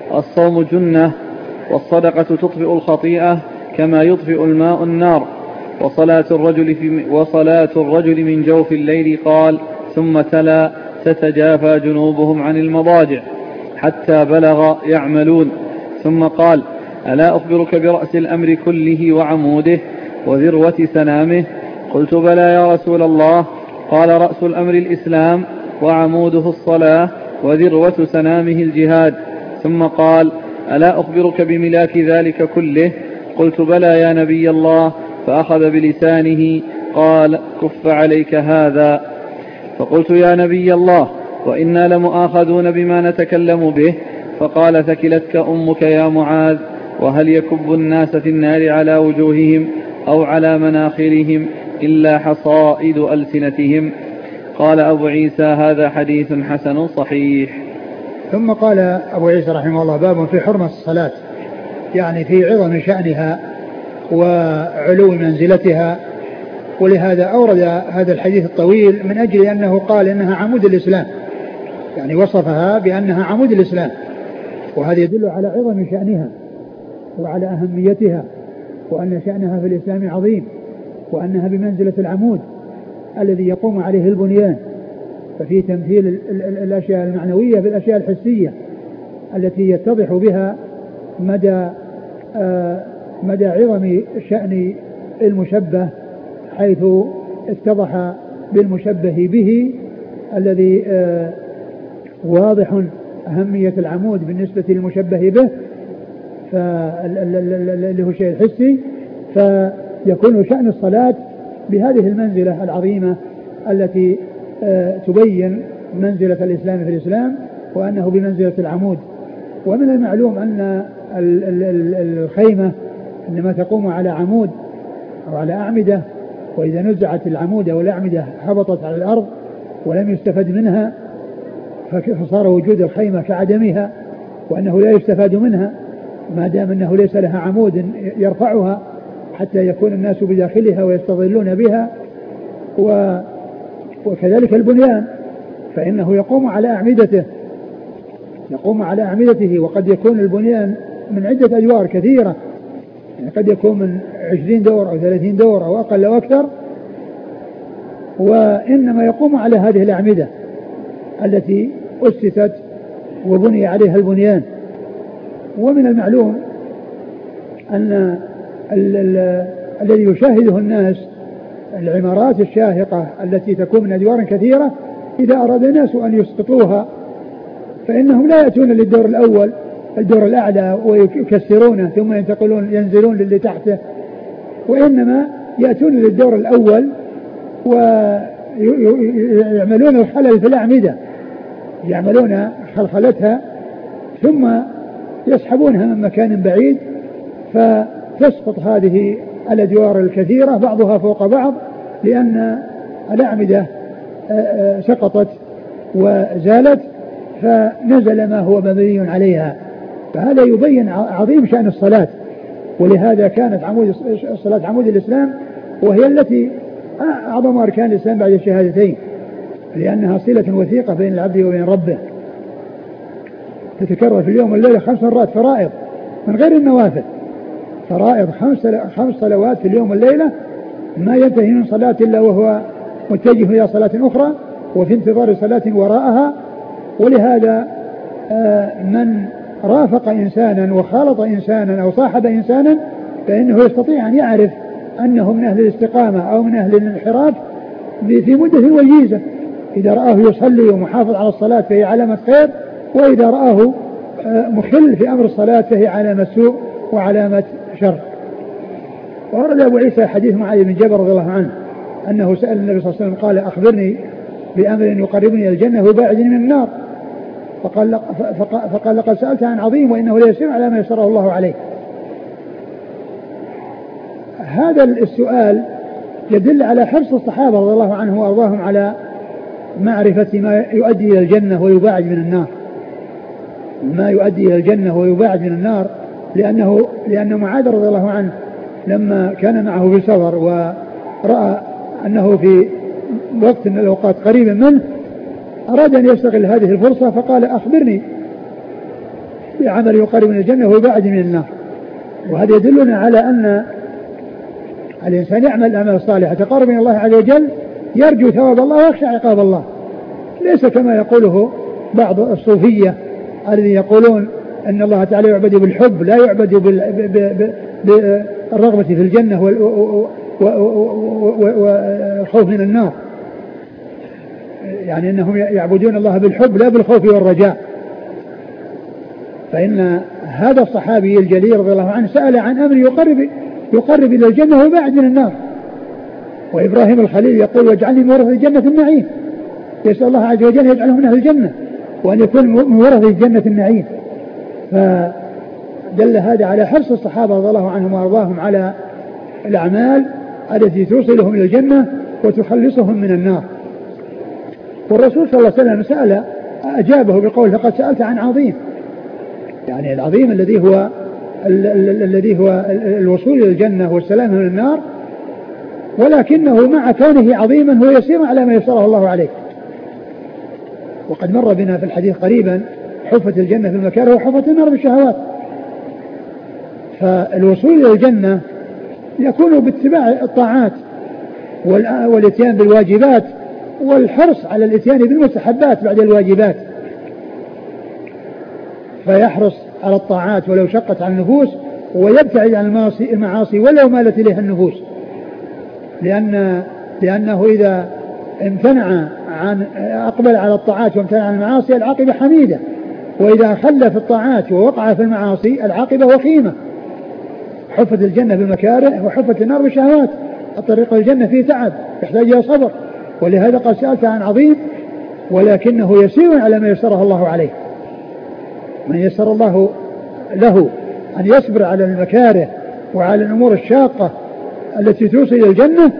الصوم جنة والصدقة تطفئ الخطيئة كما يطفئ الماء النار وصلاة الرجل, في وصلاة الرجل من جوف الليل. قال: ثم تلا: تتجافى جنوبهم عن المضاجع حتى بلغ يعملون. ثم قال: ألا أخبرك برأس الأمر كله وعموده وذروة سنامه؟ قلت: بلى يا رسول الله. قال: رأس الأمر الإسلام، وعموده الصلاة، وذروة سنامه الجهاد. ثم قال: ألا أخبرك بملاك ذلك كله؟ قلت: بلى يا نبي الله. فأخذ بلسانه قال: كف عليك هذا. فقلت: يا نبي الله، وإنا لمؤاخذون بما نتكلم به. فقال: ثكلتك أمك يا معاذ. وهل يكب الناس في النار على وجوههم أو على مناخرهم إلا حصائد ألسنتهم؟ قال أبو عيسى: هذا حديث حسن صحيح. ثم قال أبو عيسى رحمه الله: باب في حرمة الصلاة، يعني في عظم شأنها وعلو منزلتها. ولهذا أورد هذا الحديث الطويل من أجل أنه قال إنها عمود الإسلام، يعني وصفها بأنها عمود الإسلام، وهذا يدل على عظم شأنها وعلى أهميتها، وأن شأنها في الإسلام عظيم، وأنها بمنزلة العمود الذي يقوم عليه البنيان. ففي تمثيل الأشياء المعنوية بالأشياء الحسية التي يتضح بها مدى آه مدى عظم شأن المشبه، حيث اتضح بالمشبه به الذي آه واضح أهمية العمود بالنسبة للمشبه به، اللي هو الشيء الحسي، فيكون شأن الصلاة بهذه المنزلة العظيمة التي آه تبين منزلة الإسلام في الإسلام، وأنه بمنزلة العمود. ومن المعلوم أن الخيمة إنما تقوم على عمود أو على أعمدة، وإذا نزعت العمود أو الأعمدة هبطت على الأرض ولم يستفد منها، فصار وجود الخيمة كعدمها، وأنه لا يستفاد منها ما دام أنه ليس لها عمود يرفعها حتى يكون الناس بداخلها ويستظلون بها. وكذلك البنيان، فإنه يقوم على أعمدته يقوم على أعمدته وقد يكون البنيان من عدة أدوار كثيرة، يعني قد يكون من عشرين دور أو ثلاثين دور أو أقل أو أكثر، وإنما يقوم على هذه الأعمدة التي أسست وبني عليها البنيان. ومن المعلوم أن الذي يشاهده الناس العمارات الشاهقة التي تكون من أدوار كثيرة، إذا أراد الناس أن يسقطوها فإنهم لا يأتون للدور الأول الدور الأعلى ويكسرونه ثم ينتقلون ينزلون للي تحته، وإنما يأتون للدور الأول ويعملون الخلل في الأعمدة، يعملون خلخلتها ثم يسحبونها من مكان بعيد، فتسقط هذه الأدوار الكثيرة بعضها فوق بعض، لأن الأعمدة سقطت وزالت فنزل ما هو مبني عليها. فهذا يبين عظيم شأن الصلاة، ولهذا كانت عمود الصلاة عمود الإسلام، وهي التي أعظم أركان الإسلام بعد الشهادتين، لأنها صلة وثيقة بين العبد وبين ربه، تتكرر في اليوم والليلة خمس مرات فرائض من غير النوافل، فرائض خمس خمس صلوات في اليوم والليلة ما ينتهي من صلاة إلا وهو متجه إلى صلاة أخرى وفي انتظار صلاة وراءها. ولهذا من رافق إنسانا وخالط إنسانا أو صاحب إنسانا فإنه يستطيع أن يعرف أنه من أهل الاستقامة أو من أهل الانحراف في مدة وجيزة. إذا رآه يصلي ومحافظ على الصلاة فهي علامة خير، وإذا رآه مخل في أمر الصلاة فهي علامة سوء وعلامة شر. وورد أبو عيسى حديث معاذ بن جبل رضي الله عنه أنه سأل النبي صلى الله عليه وسلم قال: أخبرني بأمر يقربني إلى الجنة ويباعدني من النار. فقال, فقال لقد سألت عن عظيم وإنه لا يسير على ما يسره الله عليه. هذا السؤال يدل على حرص الصحابة رضي الله عنهم وأرضاهم على معرفة ما يؤدي إلى الجنة ويباعد من النار، ما يؤدي إلى الجنة ويباعد من النار، لأنه لأن معاذ رضي الله عنه لما كان معه في سفر ورأى أنه في وقت من الأوقات قريب منه أراد أن يستغل هذه الفرصة فقال: أخبرني بعمل يقرب من الجنة ويباعد من النار. وهذا يدلنا على أن الإنسان يعمل الأعمال الصالحة تقرب من الله عز وجل، يرجو ثواب الله ويخشى عقاب الله، ليس كما يقوله بعض الصوفية الذين يقولون أن الله تعالى يعبد بالحب لا يعبد بالرغبة في الجنة والخوف من النار، يعني أنهم يعبدون الله بالحب لا بالخوف والرجاء. فإن هذا الصحابي الجليل رضي الله عنه سأل عن أمر يقرب يقرب إلى الجنة ويبعد من النار. وإبراهيم الخليل يقول واجعلني من ورثة الجنة النعيم، يسأل الله عز وجل يجعله من أهل الجنة وأن يكون من ورثة الجنة النعيم. فدل هذا على حرص الصحابة رضي الله عنهم وأرضاهم على الأعمال التي توصلهم إلى الجنة وتخلصهم من النار. والرسول صلى الله عليه وسلم سأل أجابه بقول لقد سألت عن عظيم، يعني العظيم الذي هو الذي هو الوصول إلى الجنة والسلام من النار، ولكنه مع كونه عظيما هو يسير على ما يسره الله عليه. وقد مر بنا في الحديث قريبا حفت الجنة في المكاره وحفت النار بالشهوات. فالوصول إلى الجنة يكون باتباع الطاعات والاتيان بالواجبات والحرص على الاتيان بالمستحبات بعد الواجبات، فيحرص على الطاعات ولو شقت على النفوس ويبتعد عن المعاصي ولو مالت إليها النفوس، لأن لأنه إذا امتنع عن أقبل على الطاعات وامتنع عن المعاصي العاقبة حميدة، وإذا خل في الطاعات ووقع في المعاصي العاقبة وخيمة. حفت الجنة بالمكاره وحفت النار بالشهوات، الطريق الجنة فيه تعب يحتاج إلى صبر، ولهذا قد سألت عن عظيم ولكنه يسير على ما يسره الله عليه. من يسر الله له أن يصبر على المكاره وعلى الأمور الشاقة التي توصل إلى الجنة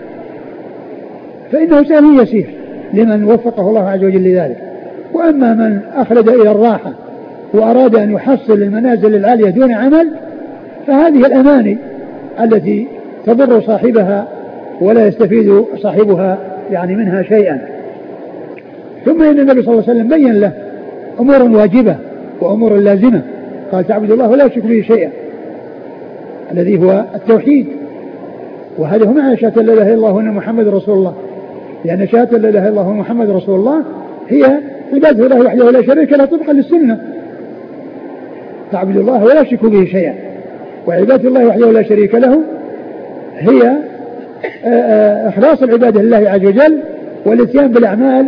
فإنه سهل يسير لمن وفقه الله عز وجل لذلك. وأما من أخلد إلى الراحة وأراد أن يحصل المنازل العالية دون عمل فهذه الأماني التي تضر صاحبها ولا يستفيد صاحبها يعني منها شيئا. ثم إن النبي صلى الله عليه وسلم بين له أمور واجبة وأمور لازمة، قال تعبد الله ولا تشرك به شيئا، الذي هو التوحيد، وهذا هو معنى شهادة لا إله إلا الله وأن محمد رسول الله، لأن شهادة لا إله إلا الله ومحمد رسول الله هي عبادة الله وحده لا شريك له طبقا للسنة. تعبد الله ولا تشرك به شيئا، وعبادة الله وحده لا شريك له هي إخلاص العبادة لله عز وجل والاتيان بالأعمال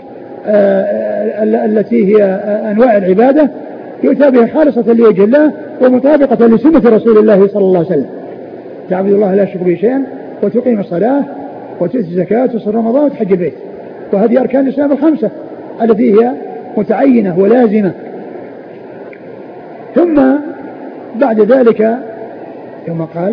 التي هي أنواع العبادة يؤتى بها خالصة لوجه الله ومطابقة لسنة رسول الله صلى الله عليه وسلم. تعبد الله لا تشرك به شيئا وتقيم الصلاة وتؤتي الزكاة وتصوم رمضان وتحج البيت، وهذه أركان الإسلام الخمسة التي هي متعينة ولازمة. ثم بعد ذلك ثم قال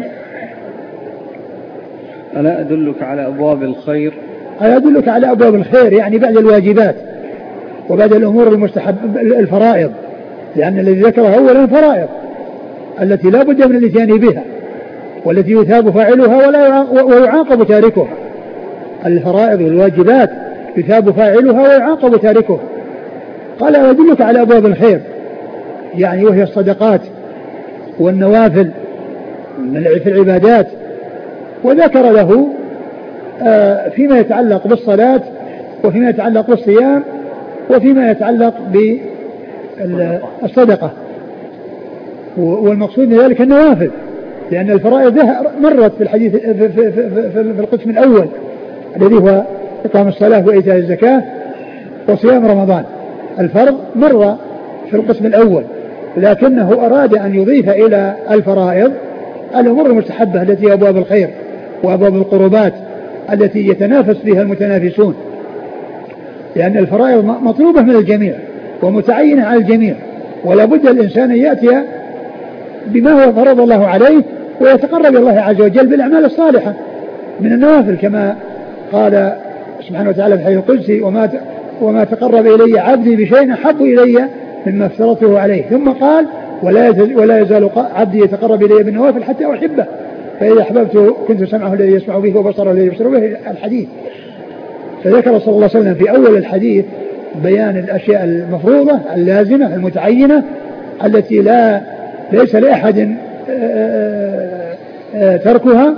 ألا أدلك على أبواب الخير؟ ألا أدلك على أبواب الخير يعني بعد الواجبات وبعد الأمور المستحب الفرائض، لأن الذي ذكرها أولا فرائض التي لا بد من الاتيان بها والتي يثاب فاعلها ولا ويعاقب تاركها. الفرائض والواجبات يثاب فاعلها ويعاقب تاركها. قال أدلك على أبواب الخير يعني وهي الصدقات والنوافل في العبادات، وذكر له فيما يتعلق بالصلاة وفيما يتعلق بالصيام وفيما يتعلق بالصدقة، والمقصود من ذلك النوافل، لأن الفرائض مرت في الحديث في, في, في, في, في القسم الأول الذي هو إقام الصلاة وإيتاء الزكاة وصيام رمضان. الفرض مر في القسم الأول، لكنه أراد أن يضيف إلى الفرائض الأمور المستحبة التي هي أبواب الخير وأبواب القربات التي يتنافس فيها المتنافسون، لأن الفرائض مطلوبة من الجميع ومتعينة على الجميع، ولا بد الإنسان أن يأتي بما هو فرض الله عليه ويتقرب الله عز وجل بالأعمال الصالحة من النوافل، كما قال سبحانه وتعالى في الحديث القدسي وما وما تقرب إلي عبدي بشيء أحب إلي مما افترضته عليه. ثم قال ولا يزال, ولا يزال عبدي يتقرب إلي بالنوافل حتى أحبه فإذا أحببته كنت سمعه الذي يسمع به وبصره الذي يبصر به الحديث. فذكر صلى الله عليه وسلم في أول الحديث بيان الأشياء المفروضة اللازمة المتعينة التي لا ليس لأحد تركها،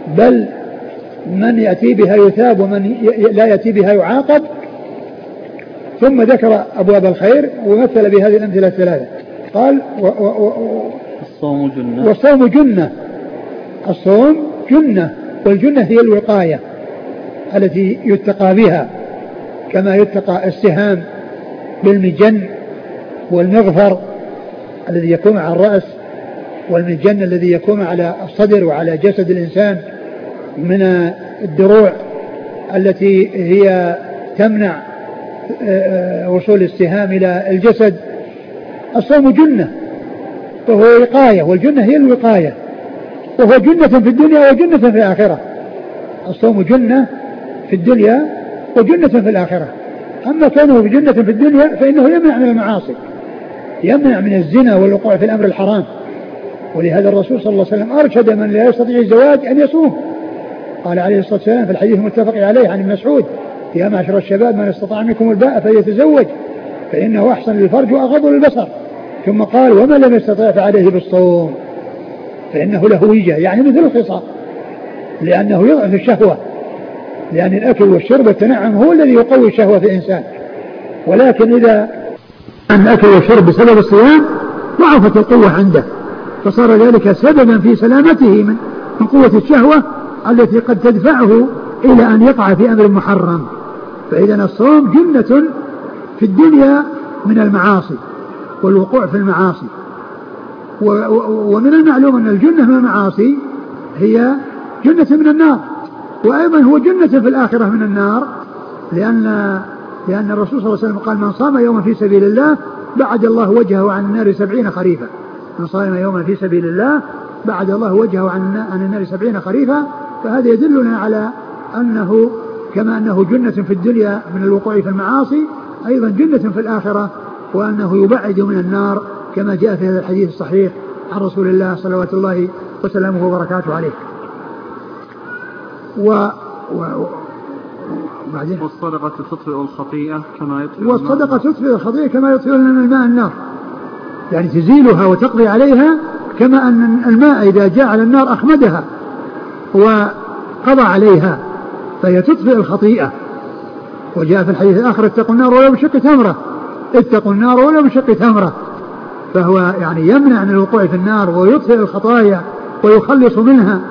بل من يأتي بها يثاب ومن لا يأتي بها يعاقب. ثم ذكر أبواب الخير ومثل بهذه الأمثلة الثلاثة. قال و و و الصوم جنة والصوم جنة. الصوم جنة، والجنة هي الوقاية التي يتقى بها، كما يتقى السهام بالمجن والمغفر الذي يكون على الرأس، والمجن الذي يكون على الصدر وعلى جسد الإنسان من الدروع التي هي تمنع وصول السهام إلى الجسد. الصوم جنة وهو وقاية، والجنة هي الوقاية، وهو جنة في الدنيا وجنة في الآخرة. الصوم جنة في الدنيا وجنة في الآخرة. أما كونه جنة في الدنيا فإنه يمنع من المعاصي، يمنع من الزنا والوقوع في الأمر الحرام. ولهذا الرسول صلى الله عليه وسلم أرشد من لا يستطيع الزواج أن يصوم. قال عليه الصلاة والسلام في الحديث المتفق عليه عن ابن مسعود: يا معشر الشباب من استطاع منكم الباء فليتزوج فإنه أحسن للفرج وأغض للبصر. ثم قال: ومن لم يستطع فعليه بالصوم فإنه له وجه، يعني مثل الخصام، لأنه يضعف الشهوة، لأن الأكل والشرب والتنعم هو الذي يقوي الشهوة في الإنسان. ولكن إذا كان الأكل والشرب بسبب الصيام ضعفت القوة عنده، فصار ذلك سببا في سلامته من من قوة الشهوة التي قد تدفعه إلى أن يقع في أمر محرم. فإذا الصوم جنة في الدنيا من المعاصي والوقوع في المعاصي. ومن المعلوم أن الجنة من المعاصي هي جنة من النار، وأيضا هو جنة في الآخرة من النار، لأن لأن الرسول صلى الله عليه وسلم قال: من صام يوما في سبيل الله بعد الله وجهه عن النار سبعين خريفا. من صام يوما في سبيل الله بعد الله وجهه عن النار سبعين خريفا. فهذا يدلنا على أنه كما أنه جنة في الدنيا من الوقوع في المعاصي، أيضا جنة في الآخرة، وأنه يبعد من النار كما جاء في هذا الحديث الصحيح عن رسول الله صلوات الله وسلامه وبركاته عليه. و... و... وبعدين والصدقة تطفئ الخطيئة كما يطفئ والصدقة تطفئ الخطيئة كما يطفئ من الماء النار، يعني تزيلها وتقضي عليها، كما أن الماء إذا جاء على النار أخمدها وقضى عليها فهي تطفئ الخطيئة. وجاء في الحديث الآخر: اتقوا النار ولو بشق تمرة، اتقوا النار ولو بشق تمرة. فهو يعني يمنع من الوقوع في النار ويطفئ الخطايا ويخلص منها.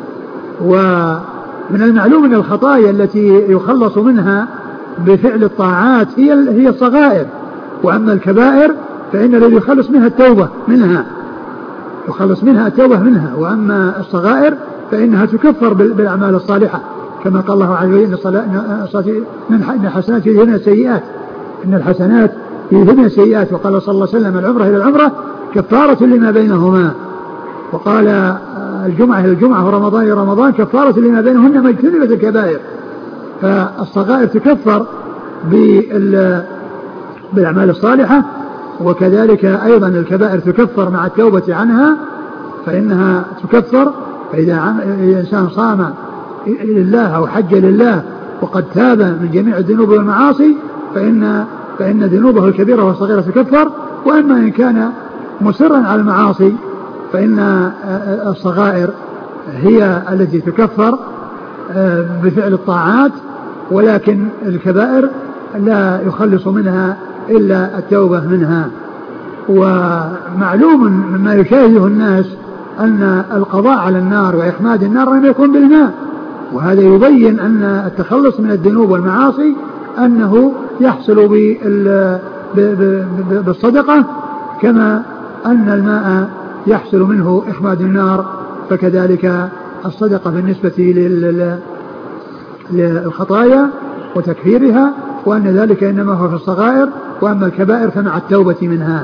ومن المعلوم أن الخطايا التي يخلص منها بفعل الطاعات هي هي الصغائر، وأما الكبائر فإن الذي يخلص منها التوبة منها يخلص منها التوبة منها وأما الصغائر فإنها تكفر بالأعمال الصالحة، كما قال الله عز وجل: إن الحسنات يذهبن السيئات إن الحسنات يذهبن السيئات. وقال صلى الله عليه وسلم: العمرة إلى العمرة كفارة لما بينهما. وقال: الجمعة إلى الجمعة ورمضان إلى رمضان كفارة لما بينهن ما اجتنبت الكبائر. فالصغائر تكفر بالأعمال الصالحة، وكذلك أيضا الكبائر تكفر مع التوبة عنها فإنها تكفر. فإذا الإنسان صام لله أو حج لله وقد تاب من جميع الذنوب والمعاصي فإن فإن ذنوبه الكبيرة والصغيرة تكفر. وأما إن كان مصرا على المعاصي فإن الصغائر هي التي تكفر بفعل الطاعات، ولكن الكبائر لا يخلص منها إلا التوبة منها. ومعلوم مما يشاهده الناس أن القضاء على النار وإخماد النار لم يكن بالماء، وهذا يبين أن التخلص من الذنوب والمعاصي أنه يحصل بالصدقة، كما أن الماء يحصل منه إخماد النار، فكذلك الصدقة بالنسبة للخطايا وتكفيرها، وأن ذلك إنما هو في الصغائر، وأما الكبائر فمع التوبة منها.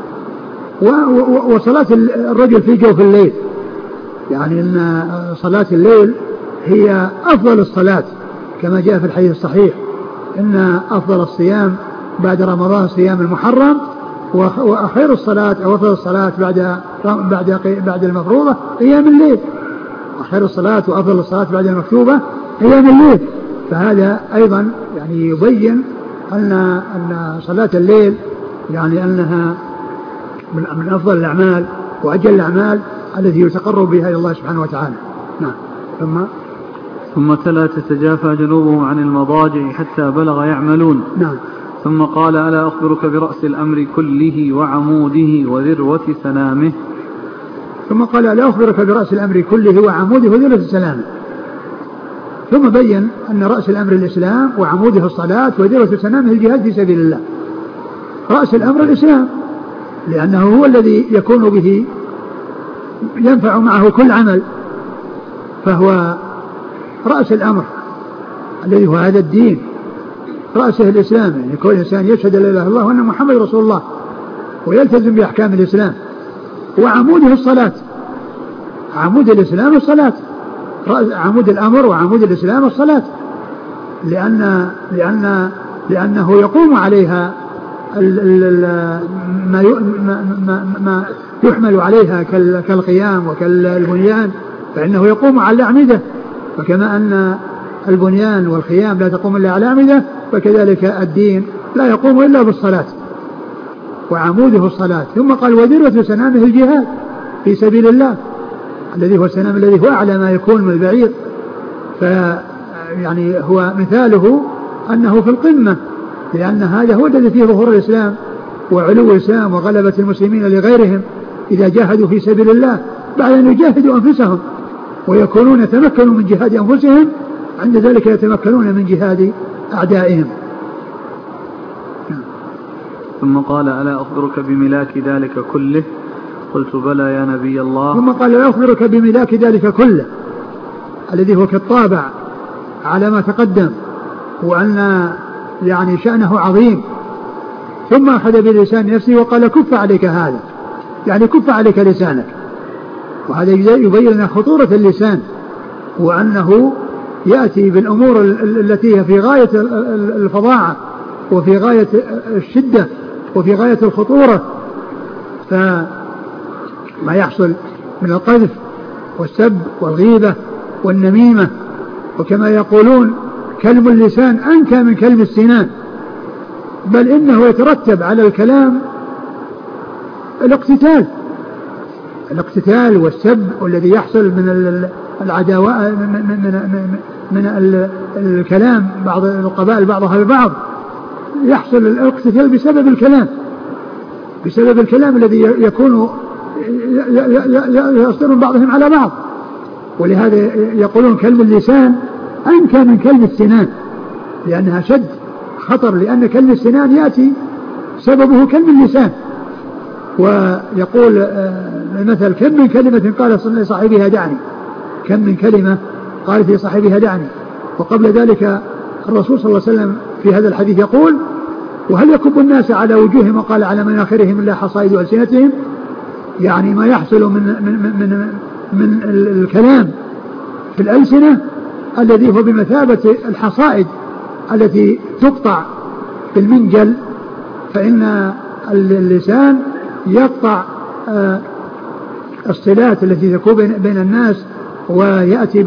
وصلاة الرجل في جوف الليل، يعني أن صلاة الليل هي أفضل الصلاة كما جاء في الحديث الصحيح: إن أفضل الصيام بعد رمضان صيام المحرم، وخير الصلاة أو أفضل الصلاة بعد بعد بعد المفروضة قيام الليل، وخير الصلاة وأفضل الصلاة بعد المكتوبة قيام الليل. فهذا أيضا يعني يبين أن أن صلاة الليل يعني أنها من أفضل الأعمال وأجل الأعمال التي يتقرب بها إلى الله سبحانه وتعالى. نعم. ثم ثم تلا تتجافى جنوبهم عن المضاجع حتى بلغ يعملون. نعم. ثم قال ألا أخبرك برأس الأمر كله وعموده وذروة سنامه. ثم قال ألا أخبرك برأس الأمر كله وعموده وذروة سنامه. ثم بين أن رأس الأمر الإسلام وعموده الصلاة وذروة سنامه الجهاد في سبيل الله. رأس الأمر الإسلام لأنه هو الذي يكون به ينفع معه كل عمل، فهو رأس الأمر الذي هو هذا الدين، رأسه الإسلام، يعني كل إنسان يشهد لا إله إلا الله وأن محمد رسول الله ويلتزم بأحكام الإسلام. وعموده الصلاة، عمود الإسلام الصلاة، عمود الأمر وعمود الإسلام الصلاة، لأن لأن لأنه يقوم عليها ما ما يحمل عليها كالقيام وكالبنيان، فإنه يقوم على الأعمدة، فكما أن البنيان والخيام لا تقوم إلا على الأعمدة فكذلك الدين لا يقوم إلا بالصلاة، وعموده الصلاة. ثم قال وذروة سنامه الجهاد في سبيل الله، الذي هو السنام الذي هو أعلى ما يكون من البعير، فيعني هو مثاله أنه في القمة، لأن هذا هو الذي فيه ظهور الإسلام وعلو الإسلام وغلبة المسلمين لغيرهم إذا جاهدوا في سبيل الله بعد أن يجاهدوا أنفسهم ويكونون يتمكنوا من جهاد أنفسهم، عند ذلك يتمكنون من جهاد أعدائهم. ثم قال ألا أخبرك بملاك ذلك كله؟ قلت بلى يا نبي الله. ثم قال لا أخبرك بملاك ذلك كله الذي هو كالطابع على ما تقدم، وأن يعني شأنه عظيم. ثم أخذ بلسان نفسه وقال كف عليك هذا، يعني كف عليك لسانك، وهذا يبين لنا خطورة اللسان، وأنه يأتي بالأمور التي هي في غاية الفظاعة وفي غاية الشدة وفي غاية الخطورة، فما يحصل من القذف والسب والغيبة والنميمة، وكما يقولون كلم اللسان أنكى من كلم السنان، بل إنه يترتب على الكلام الاقتتال الاقتتال والسب الذي يحصل من العداوة من, من, من الكلام بعض القبائل بعضها البعض، يحصل الاقتتال بسبب الكلام بسبب الكلام الذي يكون يصدر بعضهم على بعض. ولهذا يقولون كلم اللسان أنكى من كلم السنان، لأنها شد خطر، لأن كلم السنان يأتي سببه كلم اللسان. ويقول مثل كم من كلمة قال لصاحبها دعني، كم من كلمة قالت لصاحبها دعني. وقبل ذلك الرسول صلى الله عليه وسلم في هذا الحديث يقول وهل يكب الناس على وجوههم وقال على مناخرهم إلا حصائد ألسنتهم، يعني ما يحصل من, من, من, من الكلام في الألسنة الذي هو بمثابة الحصائد التي تقطع بالمنجل، فإن اللسان يقطع الصلات التي تكون بين الناس، ويأتي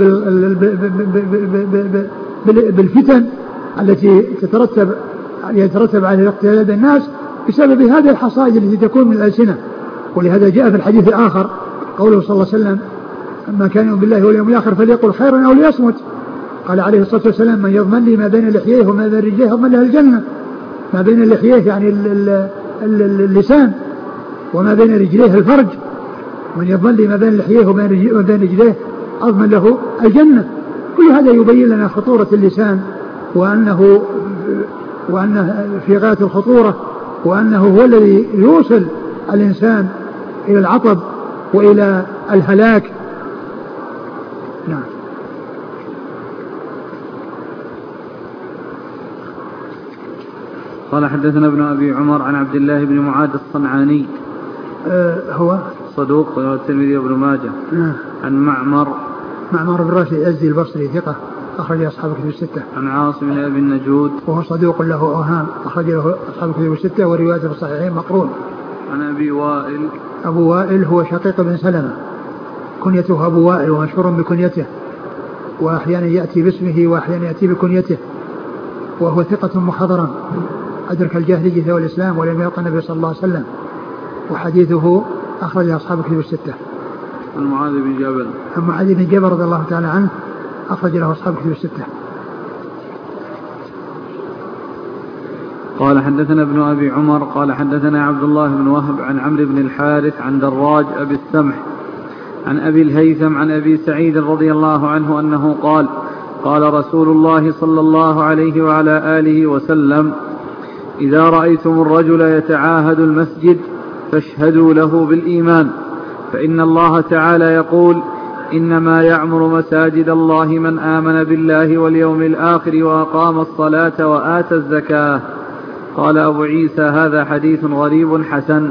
بالفتن التي تترتب يترتب على الاقتتال بين الناس بسبب هذه الحصائد التي تكون من الألسنة. ولهذا جاء في الحديث الآخر قوله صلى الله عليه وسلم ما كان يؤمن بالله واليوم الآخر فليقل خيرا أو ليصمت. قال عليه الصلاة والسلام من يضمن لي ما بين لحييه وما بين رجليه يضمن له الجنة. ما بين لحييه يعني اللسان، وما بين رجليه الفرج. من يضمن لي ما بين لحييه وما بين رجليه أضمن له الجنة. كل هذا يبين لنا خطورة اللسان، وأنه وأنه في غاية الخطورة، وأنه هو الذي يوصل الإنسان إلى العطب وإلى الهلاك. نعم. قال حدثنا ابن أبي عمر عن عبد الله بن معاذ الصنعاني أه هو صدوق والترمذي وابن ماجه. نعم. عن معمر معمر بن راشد الأزدي البصري ثقة أخرج أصحاب الكتب الستة. عن عاصم بن أبي النجود وهو صدوق له أوهام أخرج له أصحاب الكتب الستة وروايته في الصحيحين مقرون. عن أبي وائل أبو وائل هو شقيق بن سلمة كنيته أبو وائل ومشهور بكنيته، وأحيانا يأتي باسمه وأحيانا يأتي بكنيته، وهو ثقة مخضرم أدرك الجاهلية والإسلام ولم يلقى النبي صلى الله عليه وسلم، وحديثه أخرج أصحاب الكتب الستة. عن معاذ بن جبل عن معاذ بن جبل رضي الله تعالى عنه أخرج له أصحاب الكتب الستة. قال حدثنا ابن أبي عمر قال حدثنا عبد الله بن وهب عن عمرو بن الحارث عن دراج أبي السمح عن أبي الهيثم عن أبي سعيد رضي الله عنه أنه قال قال رسول الله صلى الله عليه وعلى آله وسلم إذا رأيتم الرجل يتعاهد المسجد فاشهدوا له بالإيمان فإن الله تعالى يقول إنما يعمر مساجد الله من آمن بالله واليوم الآخر وأقام الصلاة وآتى الزكاة. قال أبو عيسى هذا حديث غريب حسن.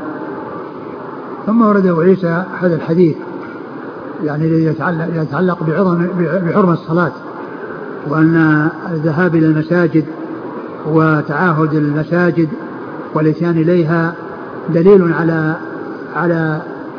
ثم ورد أبو عيسى هذا الحديث يعني يتعلق, يتعلق بعظم بحرمة الصلاة وأن الذهاب إلى المساجد وتعاهد المساجد والإتيان إليها دليل على على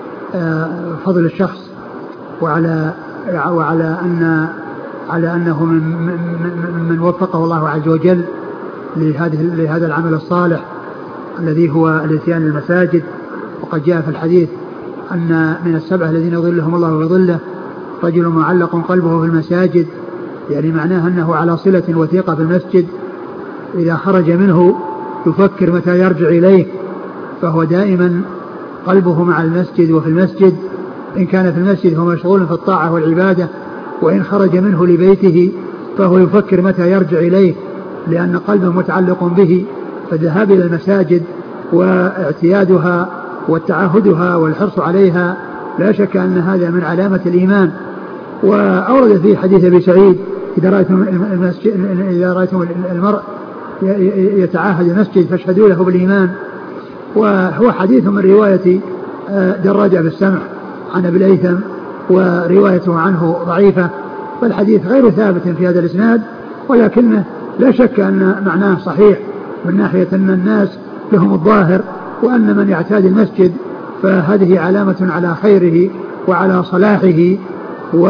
فضل الشخص وعلى وعلى أن على أنه من, من, من وفقه الله عز وجل لهذه لهذا العمل الصالح الذي هو الاتيان المساجد. وقد جاء في الحديث أن من السبعة الذين يظلهم الله بظله رجل معلق قلبه في المساجد، يعني معناه أنه على صلة وثيقة بالمسجد، إذا خرج منه يفكر متى يرجع إليه، فهو دائما قلبه مع المسجد وفي المسجد. إن كان في المسجد هو مشغول في الطاعة والعبادة، وإن خرج منه لبيته فهو يفكر متى يرجع إليه لأن قلبه متعلق به. فالذهاب إلى المساجد واعتيادها والتعاهدها والحرص عليها لا شك أن هذا من علامة الإيمان. وأورد في حديث أبي سعيد إذا رأيتم, إذا رأيتم المرء يتعاهد المسجد فاشهدوا له بالإيمان، وهو حديث من رواية دراج أبي السمح عن أبي الهيثم وروايته عنه ضعيفة، فالحديث غير ثابت في هذا الإسناد، ولكنه لا شك أن معناه صحيح من ناحية أن الناس لهم الظاهر، وأن من يعتاد المسجد فهذه علامة على خيره وعلى صلاحه، و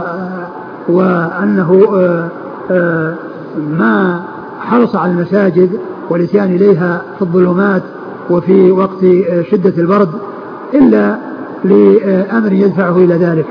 وأنه ما حرص على المساجد والاتيان إليها في الظلمات وفي وقت شدة البرد إلا لأمر يدفعه إلى ذلك.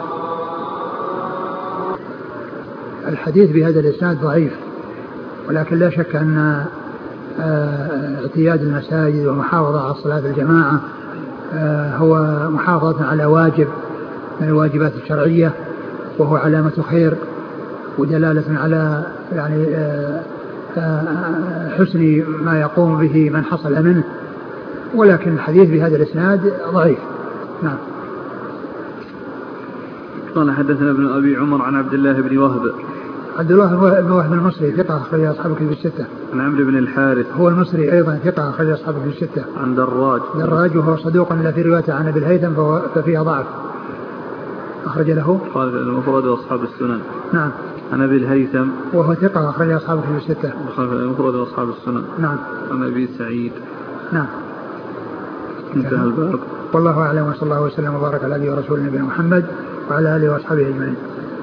الحديث بهذا الإسناد ضعيف، ولكن لا شك أن اعتياد المساجد ومحافظة على صلاة الجماعة هو محافظة على واجب من الواجبات الشرعية، وهو علامة خير ودلالة على يعني حسن ما يقوم به من حصل منه، ولكن الحديث بهذا الإسناد ضعيف. نعم. قال حدثنا ابن أبي عمر عن عبد الله بن وهب عبد الله بن وهب المصري ثقة أخرج أصحاب الكتب الستة. عن عمرو بن الحارث هو المصري أيضا ثقة أخرج أصحاب الكتب الستة. عن دراج دراج وهو صدوق لا في رواية عن أبي الهيثم ففيها ضعف، أخرج له قال المفرد وأصحاب السنن. نعم. عن أبي الهيثم وهو ثقة أخرج أصحاب الكتب الستة. المفرد وأصحاب السنن. نعم. عن أبي سعيد. نعم. انتهى الباب. والله أعلم، وصلى الله وسلم وبارك على نبينا ورسول نبينا محمد وعلى آله وأصحابه أجمعين.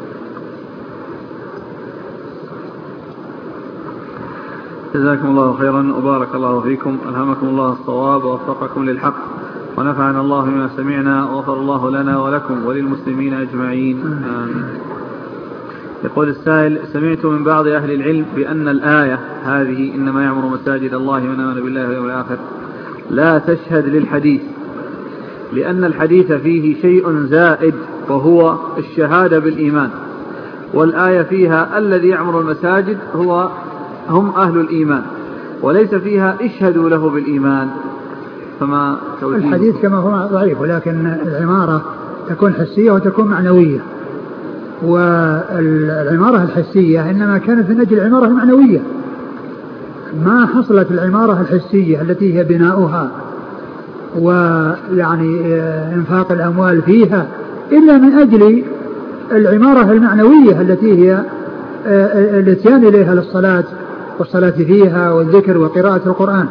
جزاكم الله خيرا وبارك الله فيكم، ألهمكم الله الصواب ووفقكم للحق، ونفعنا الله بما سمعنا، وغفر الله لنا ولكم وللمسلمين أجمعين، آمين. يقول السائل: سمعت من بعض أهل العلم بأن الآية هذه إنما يعمر مساجد الله من آمن بالله واليوم الآخر لا تشهد للحديث، لأن الحديث فيه شيء زائد وهو الشهادة بالإيمان، والآية فيها الذي يعمر المساجد هو هم أهل الإيمان، وليس فيها اشهدوا له بالإيمان. فما توجيه؟ الحديث كما هو ضعيف، ولكن العمارة تكون حسية وتكون معنوية، والعمارة الحسية إنما كانت من أجل العمارة المعنوية، ما حصلت العمارة الحسية التي هي بناؤها ويعني انفاق الأموال فيها إلا من أجل العمارة المعنوية التي هي الاتيان إليها للصلاة والصلاة فيها والذكر وقراءة القرآن.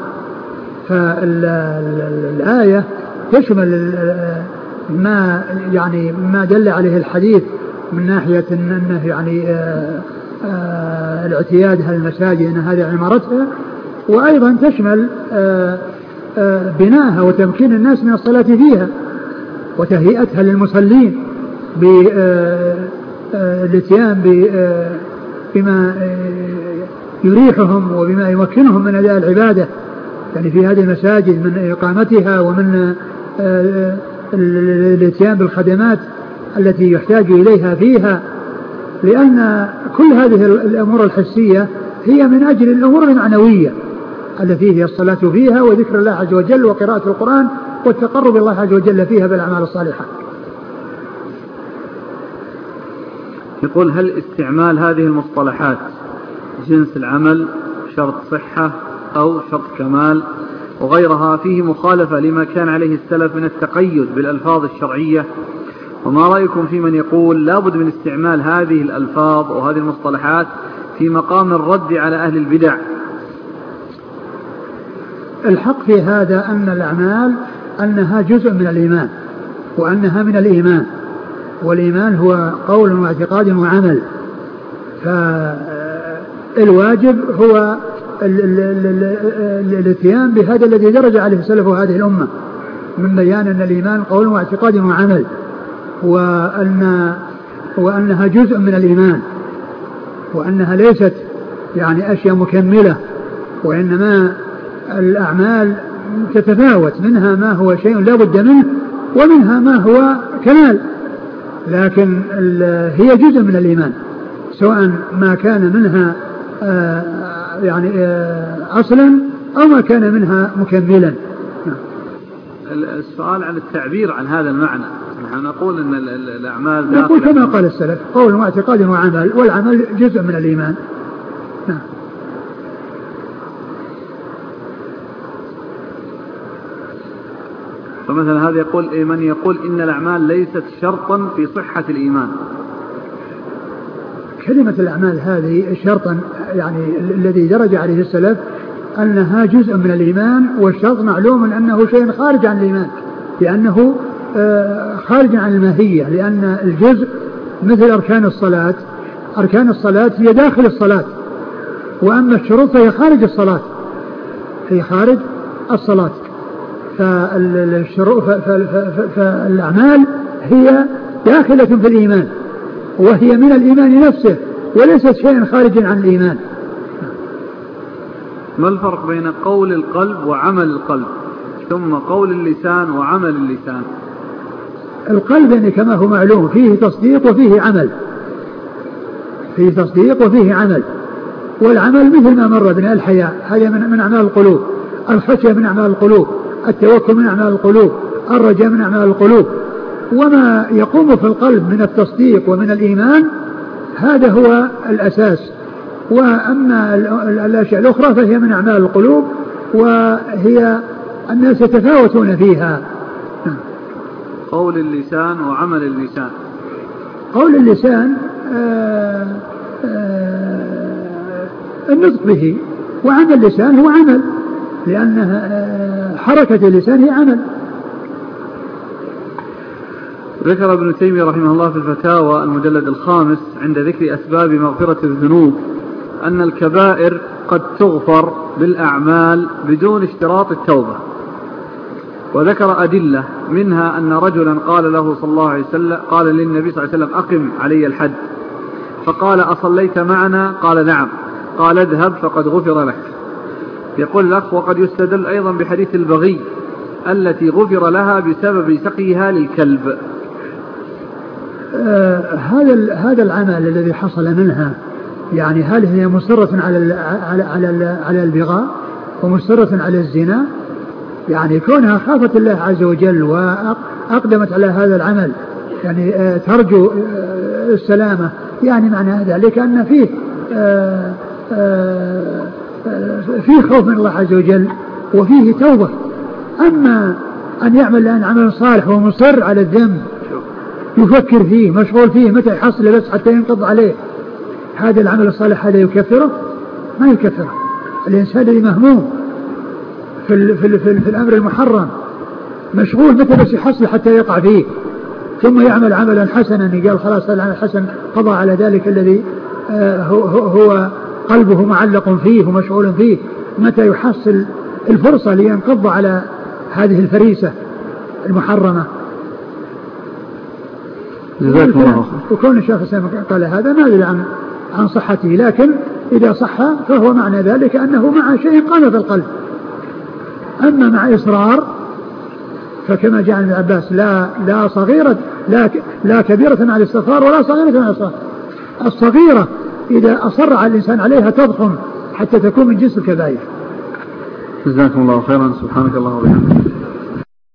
فالآية تشمل ما يعني ما دل عليه الحديث من ناحية أنه يعني الاعتيادها المساجد أن هذه عمارتها، وأيضا تشمل بناءها وتمكين الناس من الصلاة فيها وتهيئتها للمصلين الاتيان بما يريحهم وبما يمكنهم من أداء العبادة يعني في هذه المساجد من إقامتها ومن الاتيان بالخدمات التي يحتاج إليها فيها، لأن كل هذه الأمور الحسية هي من أجل الأمور المعنوية التي هي الصلاة فيها وذكر الله عز وجل وقراءة القرآن والتقرب الله عز وجل فيها بالأعمال الصالحة. يقول: هل استعمال هذه المصطلحات جنس العمل شرط صحة أو شرط كمال وغيرها فيه مخالفة لما كان عليه السلف من التقيد بالألفاظ الشرعية؟ وما رأيكم في من يقول لابد من استعمال هذه الألفاظ وهذه المصطلحات في مقام الرد على أهل البدع؟ الحق في هذا أن الأعمال أنها جزء من الإيمان وأنها من الإيمان، والإيمان هو قول واعتقاد وعمل، فالواجب هو الاتيان بهذا الذي درج عليه السلف هذه الأمة من بيان أن الإيمان قول واعتقاد وعمل، وأن وأنها جزء من الإيمان، وأنها ليست يعني أشياء مكملة، وإنما الأعمال تتفاوت، منها ما هو شيء لا بد منه ومنها ما هو كمال، لكن هي جزء من الإيمان سواء ما كان منها يعني أصلا أو ما كان منها مكملا. السؤال عن التعبير عن هذا المعنى، نحن نقول أن الأعمال نقول كما قال السلف قول واعتقاد وعمل، والعمل جزء من الإيمان. نعم. فمثلا هذا يقول من يقول إن الأعمال ليست شرطا في صحة الإيمان. كلمة الأعمال هذه شرطا يعني الذي درج عليه السلف أنها جزء من الإيمان، والشرط معلوم أنه شيء خارج عن الإيمان لأنه خارج عن الماهية، لأن الجزء مثل أركان الصلاة، أركان الصلاة هي داخل الصلاة، وأما الشروط فهي خارج الصلاة، هي خارج الصلاة. فالأعمال هي داخلة في الإيمان وهي من الإيمان نفسه وليست شيء خارج عن الإيمان. ما الفرق بين قول القلب وعمل القلب ثم قول اللسان وعمل اللسان؟ القلب يعني كما هو معلوم فيه تصديق وفيه عمل، فيه تصديق وفيه عمل، والعمل مثل ما مر بنا الحياء هذا من أعمال القلوب، الخشية من أعمال القلوب، التوكل من أعمال القلوب، الرجاء من أعمال القلوب، وما يقوم في القلب من التصديق ومن الإيمان هذا هو الأساس، وأما الأشياء الأخرى فهي من أعمال القلوب وهي الناس يتفاوتون فيها. قول اللسان وعمل اللسان. قول اللسان آآ آآ النطق به، وعمل اللسان هو عمل لأن حركة اللسان هي عمل. ذكر ابن تيمية رحمه الله في الفتاوى المجلد الخامس عند ذكر أسباب مغفرة الذنوب أن الكبائر قد تغفر بالأعمال بدون اشتراط التوبة، وذكر أدلة منها أن رجلا قال له صلى الله عليه وسلم قال للنبي صلى الله عليه وسلم أقم علي الحد، فقال أصليت معنا؟ قال نعم، قال اذهب فقد غفر لك. يقول الأخ: وقد يستدل أيضا بحديث البغي التي غفر لها بسبب سقيها للكلب. آه هذا هذا العمل الذي حصل منها يعني هل هي مصرة على على على على البغاء ومصرة على الزنا؟ يعني كونها خافت الله عز وجل وأقدمت على هذا العمل يعني آه ترجو آه السلامة، يعني معنى ذلك أن فيه آه آه فيه خوف من الله عز وجل وفيه توبة. أما أن يعمل الآن عمل صالح ومصر على الذنب يفكر فيه مشغول فيه متى يحصل بس حتى ينقض عليه، هذا العمل الصالح هذا يكفره؟ ما يكفره. الإنسان الذي مهموم في, ال في, ال في, ال في الأمر المحرم مشغول متى بس يحصل حتى يقع فيه، ثم يعمل عملا حسنا قال خلاص هذا العمل الحسن قضى على ذلك الذي آه هو, هو قلبه معلق فيه ومشغول فيه، متى يحصل الفرصة لينقض على هذه الفريسة المحرمة. جزاكم الله خير. وكون الشيخ الإسلام قال هذا ما أدري عن عن صحته، لكن إذا صح فهو معنى ذلك أنه مع شيء قام في القلب. أما مع إصرار فكما جاء عن ابن عباس لا لا صغيرة لا لا كبيرة مع الاستغفار ولا صغيرة مع الإصرار. الصغيرة إذا أصر على الإنسان عليها تضخم حتى تكون من جنس الكبائر. جزاكم الله خيرا. سبحانك اللهم وبحمدك.